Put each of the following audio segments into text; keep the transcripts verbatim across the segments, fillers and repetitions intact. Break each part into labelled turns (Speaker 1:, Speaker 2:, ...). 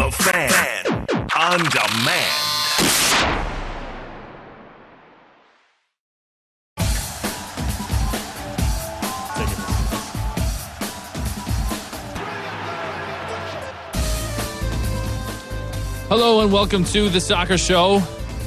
Speaker 1: The Fan. On demand.
Speaker 2: Hello and welcome to The Soccer Show.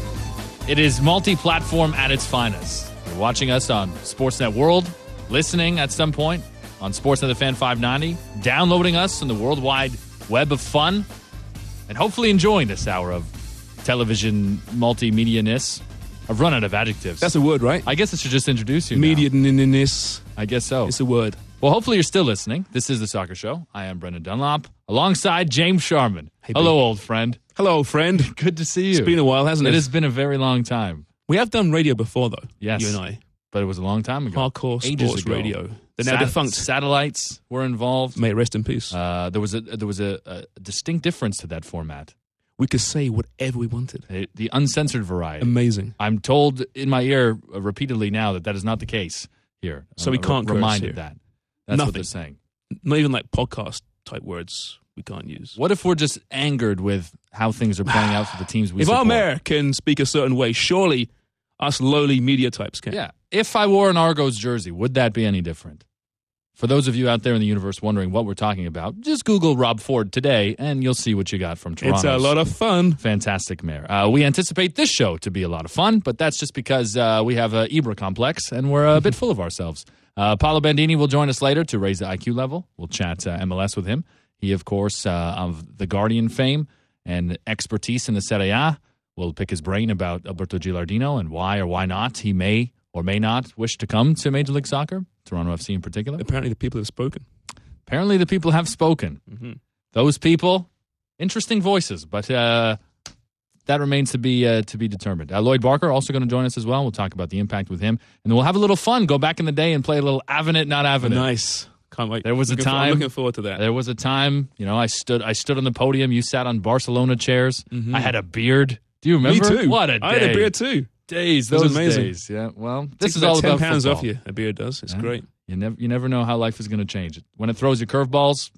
Speaker 2: It is multi-platform at its finest. You're watching us on Sportsnet World, listening at some point on Sportsnet The Fan five ninety, downloading us on the World Wide Web of fun, and hopefully enjoying this hour of television multimedia-ness. I've run out of adjectives.
Speaker 3: That's a word, right?
Speaker 2: I guess I should just introduce you now.
Speaker 3: Media-ness.
Speaker 2: I guess so.
Speaker 3: It's a word.
Speaker 2: Well, hopefully you're still listening. This is The Soccer Show. I am Brendan Dunlop, alongside James Sharman.
Speaker 3: Hey,
Speaker 2: Hello,
Speaker 3: B.
Speaker 2: old friend.
Speaker 3: Hello, old friend.
Speaker 2: Good to see you.
Speaker 3: It's been a while, hasn't it?
Speaker 2: It has been a very long time.
Speaker 3: We have done radio before, though.
Speaker 2: Yes.
Speaker 3: You and I.
Speaker 2: But it was a long time ago.
Speaker 3: Hardcore
Speaker 2: Ages
Speaker 3: sports
Speaker 2: ago.
Speaker 3: radio. They're now
Speaker 2: Sat-
Speaker 3: defunct.
Speaker 2: Satellites were involved.
Speaker 3: May it rest in peace.
Speaker 2: Uh, there was a there was a, a distinct difference to that format.
Speaker 3: we could say whatever we wanted.
Speaker 2: The, the uncensored variety.
Speaker 3: Amazing.
Speaker 2: I'm told in my ear uh, repeatedly now that that is not the case here.
Speaker 3: So we
Speaker 2: I'm
Speaker 3: can't curse
Speaker 2: reminded
Speaker 3: here.
Speaker 2: that. That's
Speaker 3: Nothing.
Speaker 2: what they're saying.
Speaker 3: Not even like podcast type words we can't use.
Speaker 2: What if we're just angered with how things are playing out for the teams we
Speaker 3: If
Speaker 2: support?
Speaker 3: our mayor can speak a certain way, surely us lowly media types can.
Speaker 2: Yeah. If I wore an Argos jersey, would that be any different? For those of you out there in the universe wondering what we're talking about, just Google Rob Ford today, and you'll see what you got from Toronto's
Speaker 3: It's a lot of fun.
Speaker 2: fantastic mayor. Uh, we anticipate this show to be a lot of fun, but that's just because uh, we have a Ibra complex, and we're a bit full of ourselves. Uh, Paolo Bandini will join us later to raise the I Q level. We'll chat uh, M L S with him. He, of course, uh, of the Guardian fame and expertise in the Serie A. We'll pick his brain about Alberto Gilardino and why or why not he may or may not wish to come to Major League Soccer, Toronto F C in particular.
Speaker 3: Apparently the people have spoken.
Speaker 2: Apparently the people have spoken.
Speaker 3: Mm-hmm.
Speaker 2: Those people, interesting voices, but uh, that remains to be uh, to be determined. Uh, Lloyd Barker also going to join us as well. We'll talk about the impact with him, and then we'll have a little fun. Go back in the day and play a little Avenant, not Avenant.
Speaker 3: Nice. Can't wait.
Speaker 2: There was a
Speaker 3: Looking for-
Speaker 2: time.
Speaker 3: I'm looking forward to that.
Speaker 2: There was a time, you know, I stood I stood on the podium. You sat on Barcelona chairs.
Speaker 3: Mhm.
Speaker 2: I had a beard. Do you remember?
Speaker 3: Me too.
Speaker 2: What a day.
Speaker 3: I had a beard too.
Speaker 2: Days,
Speaker 3: It was
Speaker 2: those
Speaker 3: amazing.
Speaker 2: days. Yeah. Well,
Speaker 3: Takes
Speaker 2: this is all
Speaker 3: ten
Speaker 2: about
Speaker 3: pounds
Speaker 2: football.
Speaker 3: off you. A beard does. It's
Speaker 2: Yeah.
Speaker 3: great.
Speaker 2: You never you never know how life is going to change. When it throws you curveballs,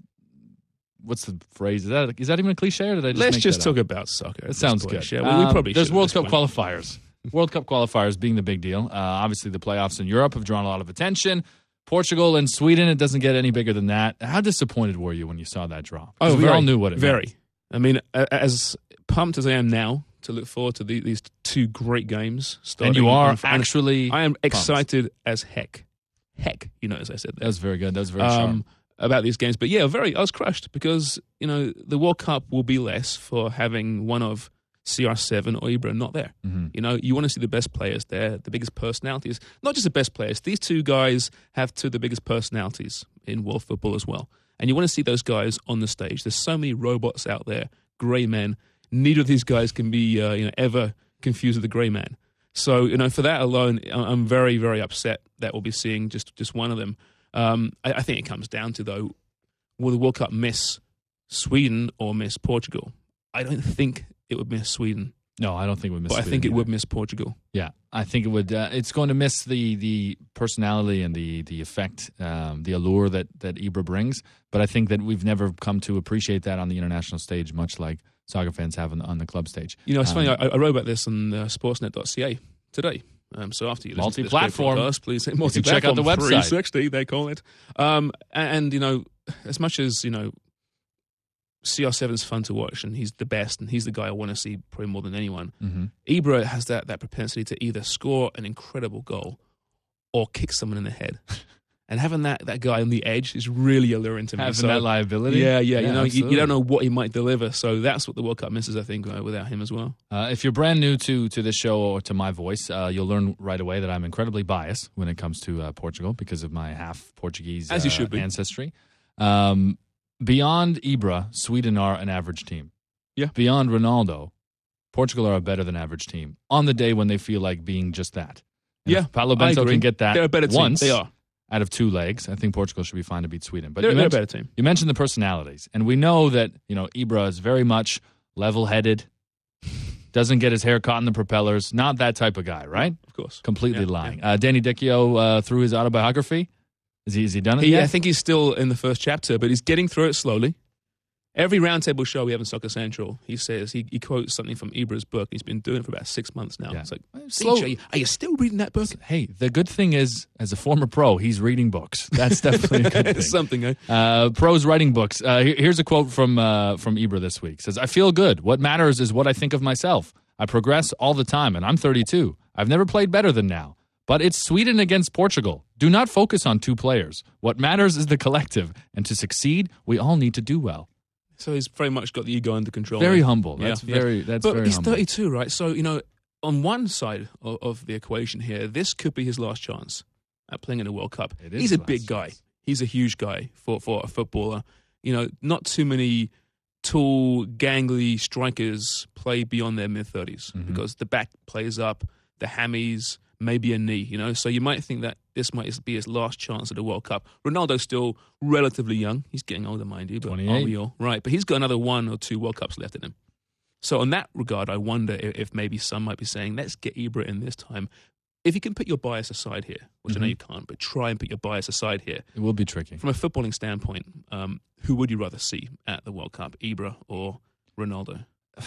Speaker 2: what's the phrase? Is that is that even a cliche or did I just
Speaker 3: Let's
Speaker 2: make
Speaker 3: just
Speaker 2: that
Speaker 3: talk
Speaker 2: up?
Speaker 3: about soccer.
Speaker 2: It sounds good.
Speaker 3: Yeah, well, we
Speaker 2: Um,
Speaker 3: probably
Speaker 2: There's
Speaker 3: should at
Speaker 2: World
Speaker 3: this
Speaker 2: Cup
Speaker 3: point.
Speaker 2: qualifiers. World Cup qualifiers being the big deal. Uh, obviously, the playoffs in Europe have drawn a lot of attention. Portugal and Sweden, it doesn't get any bigger than that. How disappointed were you when you saw that draw? Because
Speaker 3: Oh,
Speaker 2: we
Speaker 3: very,
Speaker 2: all knew what it
Speaker 3: very.
Speaker 2: meant.
Speaker 3: I mean, a- as pumped as I am now to look forward to the, these two great games.
Speaker 2: And
Speaker 3: Starting
Speaker 2: you are
Speaker 3: on-
Speaker 2: actually
Speaker 3: I am
Speaker 2: pumped.
Speaker 3: excited as heck. Heck, you know, as I said
Speaker 2: That
Speaker 3: there.
Speaker 2: was very good. That was very sharp.
Speaker 3: Um, about these games. But yeah, very. I was crushed because, you know, the World Cup will be less for having one of C R seven or Ibra not there.
Speaker 2: Mm-hmm.
Speaker 3: You know, you want to see the best players there, the biggest personalities. Not just the best players. These two guys have two of the biggest personalities in world football as well. And you want to see those guys on the stage. There's so many robots out there, grey men. Neither of these guys can be, uh, you know, ever confused with the grey man. So, you know, for that alone, I- I'm very, very upset that we'll be seeing just, just one of them. Um, I, I think it comes down to, though, will the World Cup miss Sweden or miss Portugal? I don't think it would miss Sweden,
Speaker 2: No, I don't think we missed
Speaker 3: but I
Speaker 2: Sweden
Speaker 3: think it
Speaker 2: either.
Speaker 3: would miss Portugal.
Speaker 2: Yeah, I think it would. Uh, it's going to miss the the personality and the the effect, um, the allure that that Ibra brings. But I think that we've never come to appreciate that on the international stage, much like soccer fans have on the, on the club stage.
Speaker 3: You know, it's
Speaker 2: Um,
Speaker 3: funny, I, I wrote about this on uh, sportsnet dot c a today. Um, so after you listen to this great
Speaker 2: Multi-platform.
Speaker 3: podcast, please
Speaker 2: You can check out the website.
Speaker 3: three sixty, they call it. Um, and, and, you know, as much as, you know, C R seven is fun to watch and he's the best and he's the guy I want to see probably more than anyone,
Speaker 2: mhm.
Speaker 3: Ibra has that, that propensity to either score an incredible goal or kick someone in the head. And having that, that guy on the edge is really alluring to me.
Speaker 2: having
Speaker 3: So-
Speaker 2: that liability.
Speaker 3: Yeah, yeah, you know, you, you
Speaker 2: absolutely.
Speaker 3: don't know what he might deliver. So that's what the World Cup misses, I think, uh, without him as well.
Speaker 2: Uh, if you're brand new to to this show or to my voice, uh, you'll learn right away that I'm incredibly biased when it comes to uh, Portugal because of my half Portuguese
Speaker 3: As you
Speaker 2: uh,
Speaker 3: should be.
Speaker 2: ancestry. Um, beyond Ibra, Sweden are an average team.
Speaker 3: Yeah.
Speaker 2: Beyond Ronaldo, Portugal are a better than average team on the day when they feel like being just that. And
Speaker 3: Yeah,
Speaker 2: if Paulo
Speaker 3: I
Speaker 2: Bento
Speaker 3: agree.
Speaker 2: can get that
Speaker 3: They're a better team.
Speaker 2: once
Speaker 3: They are.
Speaker 2: out of two legs, I think Portugal should be fine to beat Sweden. But
Speaker 3: They're,
Speaker 2: you
Speaker 3: they're a
Speaker 2: mentioned-
Speaker 3: better team.
Speaker 2: you mentioned the personalities, and we know that, you know, Ibra is very much level-headed, doesn't get his hair caught in the propellers, not that type of guy, right?
Speaker 3: Of course.
Speaker 2: Completely
Speaker 3: Yeah,
Speaker 2: lying. Uh, Danny Dicchio, uh, through his autobiography, is he, has he done it
Speaker 3: He,
Speaker 2: yet?
Speaker 3: I think he's still in the first chapter, but he's getting through it slowly. Every roundtable show we have in Soccer Central, he says, he, he quotes something from Ibra's book. He's been doing it for about six months now.
Speaker 2: Yeah.
Speaker 3: It's like,
Speaker 2: Slow-
Speaker 3: are you, are you still reading that book?
Speaker 2: Hey, the good thing is, as a former pro, he's reading books. That's definitely a good thing.
Speaker 3: It's something, eh?
Speaker 2: Uh, pros writing books. Uh, here- here's a quote from uh, from Ibra this week. It says, I feel good. What matters is what I think of myself. I progress all the time, and I'm thirty-two. I've never played better than now. But it's Sweden against Portugal. Do not focus on two players. What matters is the collective. And to succeed, we all need to do well.
Speaker 3: So he's very much got the ego under control.
Speaker 2: Very
Speaker 3: eh?
Speaker 2: humble.
Speaker 3: Yeah,
Speaker 2: That's
Speaker 3: yeah.
Speaker 2: very that's
Speaker 3: But
Speaker 2: very
Speaker 3: he's
Speaker 2: humble.
Speaker 3: thirty-two, right? So, you know, on one side of, of the equation here, this could be his last chance at playing in a World Cup.
Speaker 2: It is
Speaker 3: He's a
Speaker 2: his last
Speaker 3: big guy.
Speaker 2: chance.
Speaker 3: He's a huge guy for, for a footballer. You know, not too many tall, gangly strikers play beyond their mid-thirties
Speaker 2: Mhm.
Speaker 3: because the back plays up, the hammies, maybe a knee, you know. So you might think that this might be his last chance at a World Cup. Ronaldo's still relatively young. He's getting older, mind you, but aren't
Speaker 2: twenty-eight.
Speaker 3: we all? Right, but he's got another one or two World Cups left in him. So in that regard, I wonder if, if maybe some might be saying, let's get Ibra in this time. If you can put your bias aside here, which I know
Speaker 2: Mhm.
Speaker 3: you can't, but try and put your bias aside here.
Speaker 2: It will be tricky.
Speaker 3: From a footballing standpoint, um, who would you rather see at the World Cup, Ibra or Ronaldo?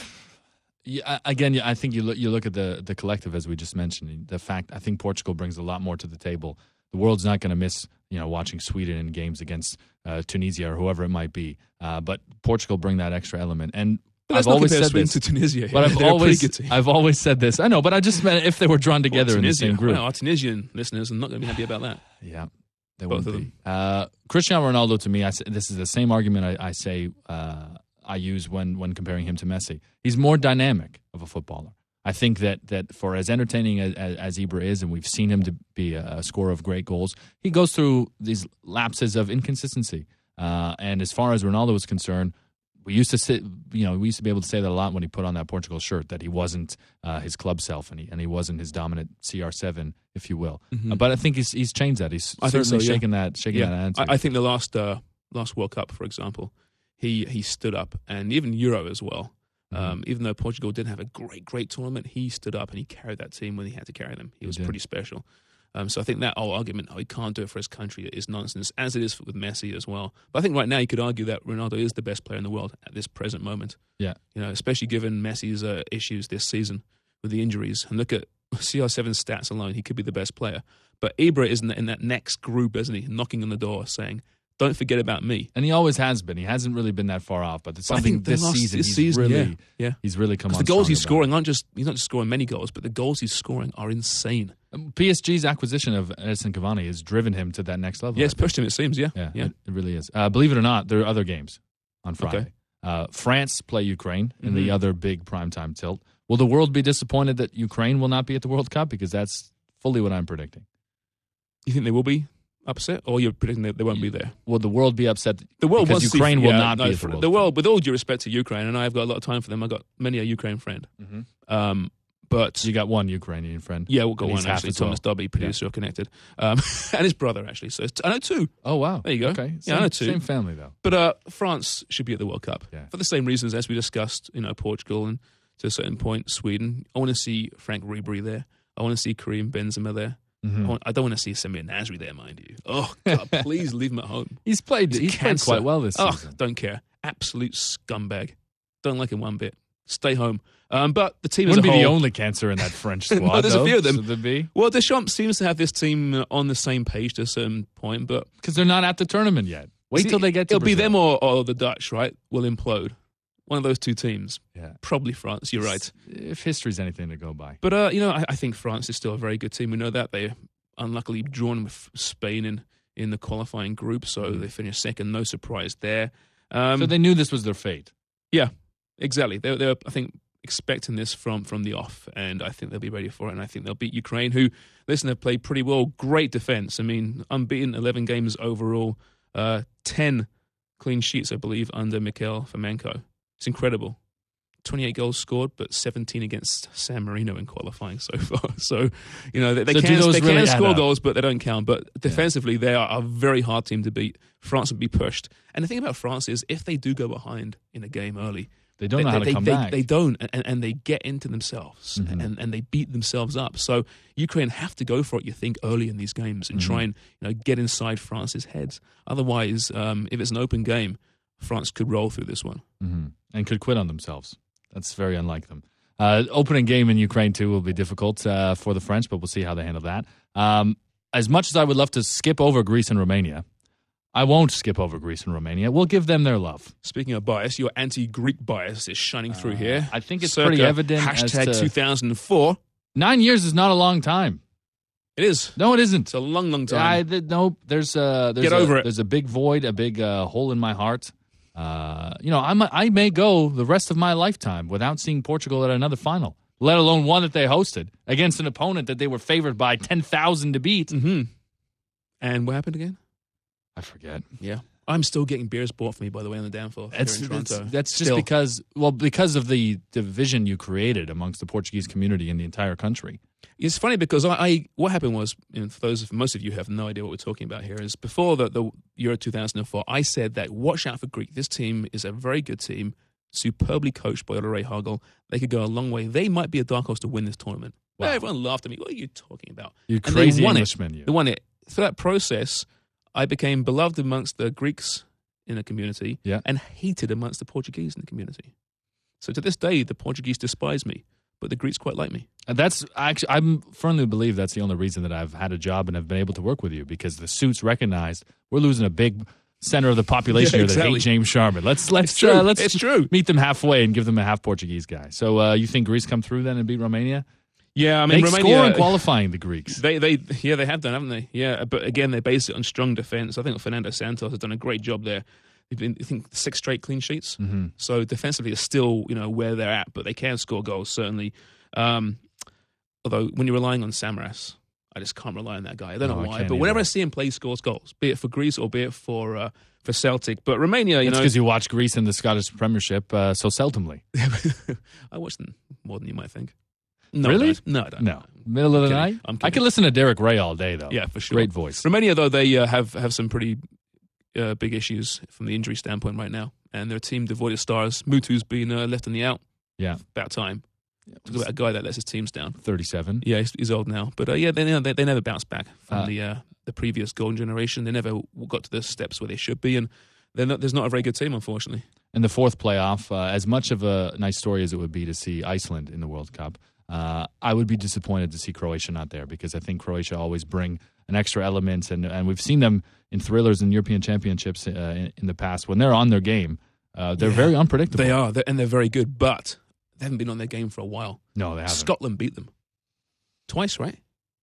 Speaker 2: Yeah, again, yeah, I think you look you look at the the collective as we just mentioned. The fact I think Portugal brings a lot more to the table. The world's not going to miss you know watching Sweden in games against uh, Tunisia or whoever it might be. Uh, but Portugal bring that extra element. And
Speaker 3: But let's
Speaker 2: I've
Speaker 3: not
Speaker 2: always
Speaker 3: compare
Speaker 2: said
Speaker 3: Sweden
Speaker 2: this.
Speaker 3: to Tunisia.
Speaker 2: But I've
Speaker 3: They're a
Speaker 2: always
Speaker 3: pretty good team.
Speaker 2: I've always said this. I know, but I just meant if they were drawn together
Speaker 3: Or
Speaker 2: in the
Speaker 3: Tunisia.
Speaker 2: same group.
Speaker 3: Well, our Tunisian listeners are not going to be happy about that.
Speaker 2: Yeah, they
Speaker 3: Both
Speaker 2: wouldn't
Speaker 3: of
Speaker 2: be. Uh, Cristiano Ronaldo, to me, I say, this is the same argument I, I say uh, I use when when comparing him to Messi. He's more dynamic of a footballer. I think that that for as entertaining as, as, as Ibra is, and we've seen him to be a, a scorer of great goals, he goes through these lapses of inconsistency. Uh, and as far as Ronaldo is concerned, we used to sit, you know, we used to be able to say that a lot when he put on that Portugal shirt, that he wasn't uh, his club self and he and he wasn't his dominant C R seven, if you will.
Speaker 3: Mhm.
Speaker 2: Uh, but I think he's he's changed that. He's
Speaker 3: I think
Speaker 2: certainly
Speaker 3: so, yeah.
Speaker 2: shaking that shaking that
Speaker 3: Yeah,
Speaker 2: attitude.
Speaker 3: I, I think the last uh, last World Cup, for example, he he stood up, and even Euro as well.
Speaker 2: Mm-hmm.
Speaker 3: Um, even though Portugal didn't have a great great tournament, he stood up and he carried that team when he had to carry them. He
Speaker 2: He
Speaker 3: was
Speaker 2: did.
Speaker 3: pretty special. Um, so I think that whole argument, oh, he can't do it for his country, is nonsense, as it is with Messi as well. But I think right now you could argue that Ronaldo is the best player in the world at this present moment.
Speaker 2: Yeah.
Speaker 3: You know, especially given Messi's uh, issues this season with the injuries. And look at C R seven stats alone, he could be the best player. But Ibra is in, in that next group, isn't he? Knocking on the door saying, don't forget about me.
Speaker 2: and he always has been. He hasn't really been that far off. But it's
Speaker 3: But I
Speaker 2: something
Speaker 3: think the
Speaker 2: this
Speaker 3: last-
Speaker 2: season
Speaker 3: this
Speaker 2: he's
Speaker 3: season,
Speaker 2: really
Speaker 3: yeah, yeah.
Speaker 2: he's really come on.
Speaker 3: Because the goals
Speaker 2: strong
Speaker 3: he's
Speaker 2: about.
Speaker 3: scoring aren't just, he's not just scoring many goals, but the goals he's scoring are insane.
Speaker 2: Um, P S G's acquisition of Edison Cavani has driven him to that next level.
Speaker 3: Yeah,
Speaker 2: I
Speaker 3: it's
Speaker 2: think.
Speaker 3: pushed him, it seems, yeah.
Speaker 2: Yeah,
Speaker 3: yeah.
Speaker 2: It, it really is. Uh, believe it or not, there are other games on Friday.
Speaker 3: Okay.
Speaker 2: Uh, France play Ukraine in the
Speaker 3: Mhm.
Speaker 2: other big primetime tilt. Will the world be disappointed that Ukraine will not be at the World Cup? Because that's fully what I'm predicting.
Speaker 3: You think they will be upset, or you're predicting that they won't be there?
Speaker 2: Will the world be upset
Speaker 3: The world
Speaker 2: because
Speaker 3: wants to
Speaker 2: Ukraine
Speaker 3: see,
Speaker 2: will
Speaker 3: yeah,
Speaker 2: not
Speaker 3: no,
Speaker 2: be at the World
Speaker 3: the
Speaker 2: Cup?
Speaker 3: world, with all due respect to Ukraine, and I've got a lot of time for them. I've got many a Ukraine friend.
Speaker 2: Mm-hmm.
Speaker 3: Um, but
Speaker 2: You got one Ukrainian friend.
Speaker 3: yeah, we'll go
Speaker 2: And
Speaker 3: on
Speaker 2: he's half
Speaker 3: actually.
Speaker 2: as well.
Speaker 3: Thomas Dobby, producer of Connected, um, and his brother actually. So it's, I know two.
Speaker 2: Oh, wow.
Speaker 3: There you go.
Speaker 2: Okay.
Speaker 3: Yeah,
Speaker 2: Same,
Speaker 3: I know two.
Speaker 2: same family, though.
Speaker 3: But uh, France should be at the World Cup
Speaker 2: Yeah.
Speaker 3: for the same reasons as we discussed. You know, Portugal and to a certain point Sweden. I want to see Frank Ribery there. I want to see Karim Benzema there.
Speaker 2: Mhm.
Speaker 3: I, want, I don't want to see Samir Nasri there, mind you. Oh God, please leave him at home.
Speaker 2: He's played,
Speaker 3: He's a
Speaker 2: he's played
Speaker 3: cancer.
Speaker 2: quite well this
Speaker 3: Oh,
Speaker 2: season.
Speaker 3: don't care. Absolute scumbag. Don't like him one bit. Stay home. Um, but the team as a
Speaker 2: Wouldn't be
Speaker 3: whole.
Speaker 2: the only cancer in that French squad,
Speaker 3: No, there's a
Speaker 2: though,
Speaker 3: few of them.
Speaker 2: should there be?
Speaker 3: Well, Deschamps seems to have this team uh, on the same page to a certain point, but
Speaker 2: Because they're not at the tournament yet. Wait
Speaker 3: See,
Speaker 2: till they get to
Speaker 3: It'll be
Speaker 2: Brazil.
Speaker 3: them or, or the Dutch, right? Will implode. One of those two teams.
Speaker 2: Yeah.
Speaker 3: Probably France. You're right.
Speaker 2: If history's anything to go by.
Speaker 3: But uh, you know, I, I think France is still a very good team. We know that they unluckily drawn with Spain in, in the qualifying group, so
Speaker 2: Mhm.
Speaker 3: they finished second. No surprise there. Um,
Speaker 2: So they knew this was their fate.
Speaker 3: yeah, exactly. They they were, I think, expecting this from from the off, and I think they'll be ready for it. And I think they'll beat Ukraine, who listen have played pretty well. Great defense. I mean, unbeaten, eleven games overall, uh, ten clean sheets, I believe, under Mikhail Fomenko. It's incredible. twenty-eight goals scored, but seventeen against San Marino in qualifying so far. So, you know, they, they
Speaker 2: So do
Speaker 3: can,
Speaker 2: those
Speaker 3: they
Speaker 2: really
Speaker 3: can
Speaker 2: add
Speaker 3: score
Speaker 2: up?
Speaker 3: goals, but they don't count. But defensively, they are a very hard team to beat. France would be pushed. And the thing about France is, if they do go behind in a game early,
Speaker 2: They don't
Speaker 3: they,
Speaker 2: know how
Speaker 3: they,
Speaker 2: to come
Speaker 3: they,
Speaker 2: back.
Speaker 3: They don't, and, and they get into themselves,
Speaker 2: Mhm.
Speaker 3: and, and they beat themselves up. So Ukraine have to go for it, you think, early in these games and
Speaker 2: Mhm.
Speaker 3: try and you know get inside France's heads. Otherwise, um, if it's an open game, France could roll through this one.
Speaker 2: Mm-hmm. And could quit on themselves. That's very unlike them. Uh, opening game in Ukraine, too, will be difficult uh, for the French, but we'll see how they handle that. Um, as much as I would love to skip over Greece and Romania, I won't skip over Greece and Romania. We'll give them their love.
Speaker 3: Speaking of bias, your anti-Greek bias is shining through uh, here.
Speaker 2: I think it's
Speaker 3: Circa
Speaker 2: pretty evident.
Speaker 3: Hashtag
Speaker 2: as to,
Speaker 3: two thousand four.
Speaker 2: Nine years is not a long time.
Speaker 3: It is.
Speaker 2: No, it isn't.
Speaker 3: It's a long, long time.
Speaker 2: I, th- no, there's, uh, there's,
Speaker 3: Get
Speaker 2: a,
Speaker 3: over it.
Speaker 2: There's a big void, a big uh, hole in my heart. Uh, you know, I'm, I may go the rest of my lifetime without seeing Portugal at another final, let alone one that they hosted against an opponent that they were favored by ten thousand to beat.
Speaker 3: Mm-hmm. And what happened again?
Speaker 2: I forget.
Speaker 3: Yeah. I'm still getting beers bought for me, by the way, on the downfall.
Speaker 2: That's,
Speaker 3: here in
Speaker 2: that's,
Speaker 3: Toronto.
Speaker 2: that's just
Speaker 3: Still.
Speaker 2: because, well, because of the division you created amongst the Portuguese community in the entire country.
Speaker 3: It's funny because I, I what happened was, and for those, most of you have no idea what we're talking about here, is before the, the Euro two thousand four, I said that watch out for Greek. This team is a very good team, superbly coached by Otto Hagel. They could go a long way. They might be a dark horse to win this tournament.
Speaker 2: Wow.
Speaker 3: Everyone laughed at me. What are you talking about?
Speaker 2: You
Speaker 3: And
Speaker 2: crazy
Speaker 3: they won
Speaker 2: Englishman,
Speaker 3: it.
Speaker 2: you.
Speaker 3: They won it. Through that process, I became beloved amongst the Greeks in the community
Speaker 2: Yeah.
Speaker 3: and hated amongst the Portuguese in the community. So to this day, the Portuguese despise me, but the Greeks quite like me.
Speaker 2: And that's actually, I firmly believe that's the only reason that I've had a job and have been able to work with you, because the suits recognized we're losing a big center of the population
Speaker 3: Yeah,
Speaker 2: here that
Speaker 3: exactly.
Speaker 2: hate James Sharman. Let's let's
Speaker 3: It's true.
Speaker 2: uh, let's
Speaker 3: It's true.
Speaker 2: meet them halfway and give them a half Portuguese guy. So uh, you think Greece come through then and beat Romania?
Speaker 3: Yeah, I mean,
Speaker 2: they
Speaker 3: Romania,
Speaker 2: score in qualifying, the Greeks.
Speaker 3: They, they, yeah, they have done, haven't they? Yeah, but again, they base it on strong defense. I think Fernando Santos has done a great job there. They've been, I think, six straight clean sheets.
Speaker 2: Mm-hmm.
Speaker 3: So defensively, it's still, you know, where they're at, but they can score goals certainly. Um, although when you're relying on Samaras, I just can't rely on that guy. I don't
Speaker 2: No,
Speaker 3: know
Speaker 2: I
Speaker 3: why,
Speaker 2: can't
Speaker 3: but whenever
Speaker 2: either.
Speaker 3: I see him play, he scores goals, be it for Greece or be it for uh, for Celtic. But Romania, you
Speaker 2: It's
Speaker 3: know,
Speaker 2: because you watch Greece in the Scottish Premiership uh, so seldomly.
Speaker 3: I watch them more than you might think. No,
Speaker 2: Really?
Speaker 3: I don't. No, I don't.
Speaker 2: No. Middle of the
Speaker 3: kidding.
Speaker 2: night?
Speaker 3: I'm
Speaker 2: I
Speaker 3: kidding.
Speaker 2: could listen to Derek Ray all day, though.
Speaker 3: Yeah, for sure.
Speaker 2: Great voice.
Speaker 3: Romania, though, they uh, have, have some pretty uh, big issues from the injury standpoint right now. And their team devoid of stars. Mutu's been uh, left in the out.
Speaker 2: Yeah.
Speaker 3: About time. Talk about a guy that lets his teams down.
Speaker 2: thirty-seven.
Speaker 3: Yeah, he's, he's old now. But uh, yeah, they, they they never bounced back from
Speaker 2: Uh,
Speaker 3: the uh, the previous golden generation. They never got to the steps where they should be. And they're not, there's not a very good team, unfortunately.
Speaker 2: In the fourth playoff, uh, as much of a nice story as it would be to see Iceland in the World Cup, uh, I would be disappointed to see Croatia not there, because I think Croatia always bring an extra element, and, and we've seen them in thrillers and European championships uh, in, in the past. When they're on their game, uh, they're
Speaker 3: Yeah,
Speaker 2: very unpredictable.
Speaker 3: They are, they're, and they're very good, but they haven't been on their game for a while.
Speaker 2: No, they haven't.
Speaker 3: Scotland beat them twice, right?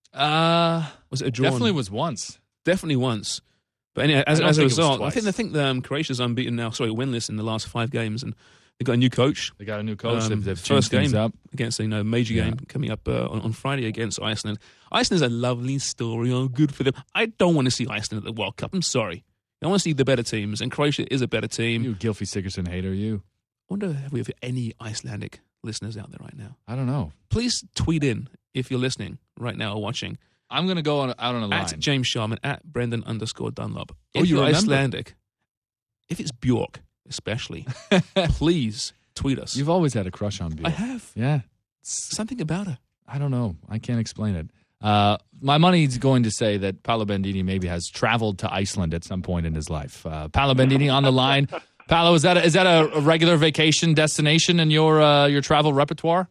Speaker 2: Uh,
Speaker 3: Was it a draw?
Speaker 2: definitely was once.
Speaker 3: Definitely once. But anyway, as,
Speaker 2: I don't
Speaker 3: as a
Speaker 2: think it was
Speaker 3: result, I
Speaker 2: twice.
Speaker 3: think I think um, Croatia's unbeaten now. Sorry, winless in the last five games, and they've got a new coach.
Speaker 2: They got a new coach.
Speaker 3: Um,
Speaker 2: they've, they've
Speaker 3: first
Speaker 2: changed things
Speaker 3: game
Speaker 2: up.
Speaker 3: against you know major
Speaker 2: Yeah.
Speaker 3: game coming up uh, on, on Friday against Iceland. Iceland's a lovely story. Oh, good for them. I don't want to see Iceland at the World Cup. I'm sorry. I want to see the better teams, and Croatia is a better team.
Speaker 2: You Gylfi Sigurdsson hater, you.
Speaker 3: I wonder if we have any Icelandic listeners out there right now.
Speaker 2: I don't know.
Speaker 3: Please tweet in if you're listening right now or watching.
Speaker 2: I'm going to go on, out on a line.
Speaker 3: At James Sharman, at Brendan underscore Dunlop.
Speaker 2: Oh,
Speaker 3: If
Speaker 2: you
Speaker 3: you're
Speaker 2: remember?
Speaker 3: Icelandic, if it's Bjork especially, please tweet us.
Speaker 2: You've always had a crush on Bjork.
Speaker 3: I have.
Speaker 2: Yeah.
Speaker 3: Something about her.
Speaker 2: I don't know. I can't explain it. Uh, my money's going to say that Paolo Bandini maybe has traveled to Iceland at some point in his life. Uh, Paolo Bandini on the line. Paolo, is that a, is that a regular vacation destination in your uh, your travel repertoire?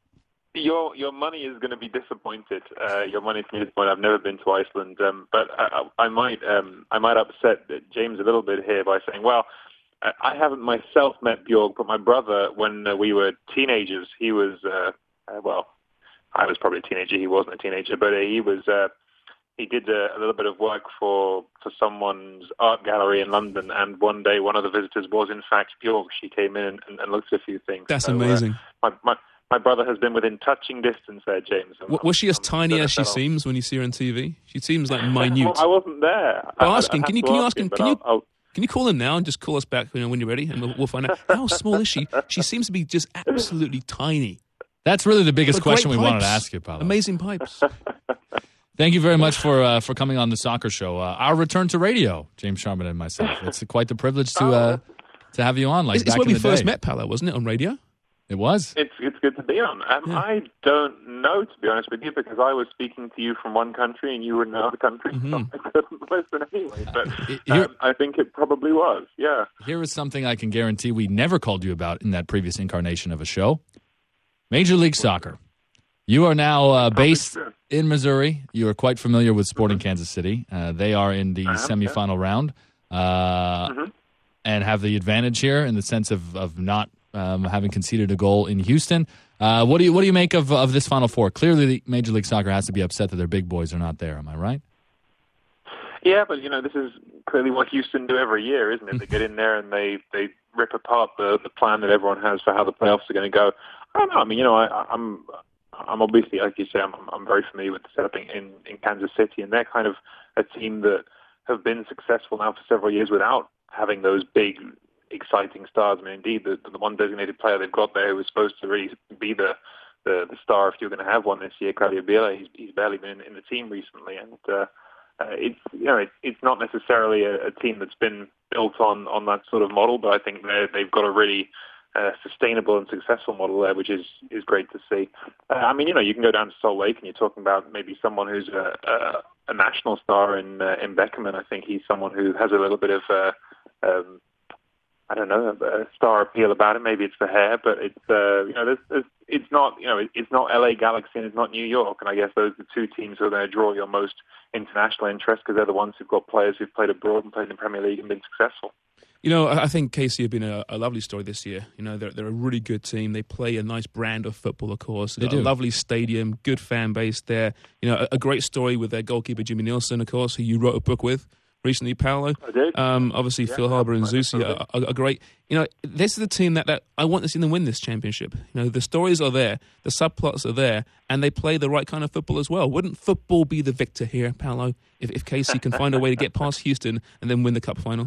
Speaker 4: Your your money is going to be disappointed. Uh, your money is going to be disappointed. I've never been to Iceland, um, but I, I, I might um, I might upset James a little bit here by saying, well, I, I haven't myself met Bjork, but my brother, when uh, we were teenagers, he was uh, uh, well, I was probably a teenager. He wasn't a teenager, but uh, he was. Uh, he did a, a little bit of work for for someone's art gallery in London, and one day one of the visitors was in fact Bjork. She came in and, and looked at a few things.
Speaker 3: That's
Speaker 4: So, uh,
Speaker 3: amazing.
Speaker 4: my, my My brother has been within touching distance there, James.
Speaker 3: W- was she as
Speaker 4: I'm
Speaker 3: tiny
Speaker 4: gonna
Speaker 3: as she
Speaker 4: settle.
Speaker 3: seems when you see her on T V? She seems like minute.
Speaker 4: Well, I wasn't there.
Speaker 3: Well,
Speaker 4: I-
Speaker 3: ask
Speaker 4: I
Speaker 3: him.
Speaker 4: have
Speaker 3: Can you
Speaker 4: to
Speaker 3: can you ask him?
Speaker 4: but
Speaker 3: Can you
Speaker 4: I'll- I'll-
Speaker 3: can you call him now and just call us back you know, when you're ready, and we'll, we'll find out how small is she? She seems to be just absolutely tiny.
Speaker 2: That's really the biggest
Speaker 3: But great
Speaker 2: question we wanted to
Speaker 3: pipes.
Speaker 2: ask you, Paolo.
Speaker 3: Amazing pipes.
Speaker 2: Thank you very much for uh, for coming on the soccer show. Uh, our return to radio, James Sharman and myself. It's quite the privilege to uh, to have you on. Like
Speaker 3: It's, it's
Speaker 2: back
Speaker 3: where
Speaker 2: in
Speaker 3: we
Speaker 2: the
Speaker 3: first
Speaker 2: day.
Speaker 3: met, Paolo, wasn't it, on radio?
Speaker 2: It was.
Speaker 4: It's it's good to be on. Um,
Speaker 3: Yeah.
Speaker 4: I don't know, to be honest with you, because I was speaking to you from one country and you were in another country,
Speaker 3: Mm-hmm.
Speaker 4: so I couldn't listen anyway. But
Speaker 2: Here-
Speaker 4: um, I think it probably was, yeah.
Speaker 2: Here is something I can guarantee we never called you about in that previous incarnation of a show. Major League Soccer. You are now uh, based
Speaker 4: true.
Speaker 2: in Missouri. You are quite familiar with Sporting Kansas City. Uh, they are in the
Speaker 4: I am,
Speaker 2: semifinal round uh,
Speaker 4: Mm-hmm.
Speaker 2: and have the advantage here in the sense of, of not um, having conceded a goal in Houston. Uh, what do you what do you make of of this Final Four? Clearly, Major League Soccer has to be upset that their big boys are not there. Am I right?
Speaker 4: Yeah, but, you know, this is clearly what Houston do every year, isn't it? They get in there and they, they rip apart the, the plan that everyone has for how the playoffs are going to go. I don't know. I mean, you know, I, I'm I'm obviously, like you say, I'm, I'm very familiar with the setup in, in Kansas City, and they're kind of a team that have been successful now for several years without having those big, exciting stars. I mean, indeed, the, the one designated player they've got there who was supposed to really be the the, the star if you're going to have one this year, Claudio Biela, he's, he's barely been in the team recently, and uh, uh, it's you know it, it's not necessarily a, a team that's been built on, on that sort of model, but I think they they've got a really uh, sustainable and successful model there, which is, is great to see. Uh, I mean, you know, you can go down to Salt Lake and you're talking about maybe someone who's a, a, a national star in uh, in Beckham, and I think he's someone who has a little bit of uh, um, I don't know, a star appeal about it. Maybe it's the hair, but it's uh, you know, there's, there's, it's not you know, it's not L A Galaxy and it's not New York, and I guess those are the two teams who are going to draw your most international interest because they're the ones who've got players who've played abroad and played in the Premier League and been successful.
Speaker 3: You know, I I think K C have been a, a lovely story this year. You know, they're, they're a really good team. They play a nice brand of football, of course.
Speaker 2: They
Speaker 3: a
Speaker 2: do.
Speaker 3: lovely stadium, good fan base there. You know, a, a great story with their goalkeeper, Jimmy Nielsen, of course, who you wrote a book with recently, Paolo.
Speaker 4: I did.
Speaker 3: Um, obviously,
Speaker 4: Yeah,
Speaker 3: Phil Harbour and
Speaker 4: I did.
Speaker 3: Zusi are, are, are great. You know, this is the team that, that I want to see them win this championship. You know, the stories are there, the subplots are there, and they play the right kind of football as well. Wouldn't football be the victor here, Paolo, if, if K C can find a way to get past Houston and then win the cup final?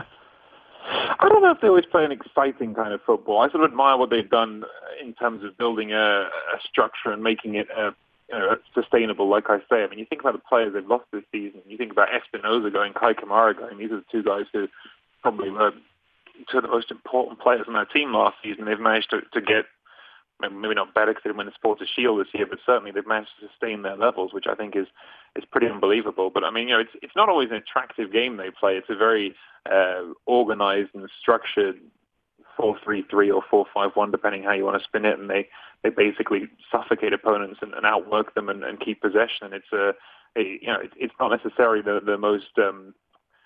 Speaker 4: I don't know if they always play an exciting kind of football. I sort of admire what they've done in terms of building a, a structure and making it uh, you know, sustainable, like I say. I mean, you think about the players they've lost this season. You think about Espinoza going, Kai Kamara going. These are the two guys who probably were two of the most important players on their team last season. They've managed to, to get, maybe not better because they didn't win the Sports Shield this year, but certainly they've managed to sustain their levels, which I think is is pretty unbelievable. But I mean, you know, it's it's not always an attractive game they play. It's a very uh, organized and structured four three three or four five one, depending how you want to spin it, and they, they basically suffocate opponents and, and outwork them and, and keep possession. And it's a, a you know, it, it's not necessarily the the most um,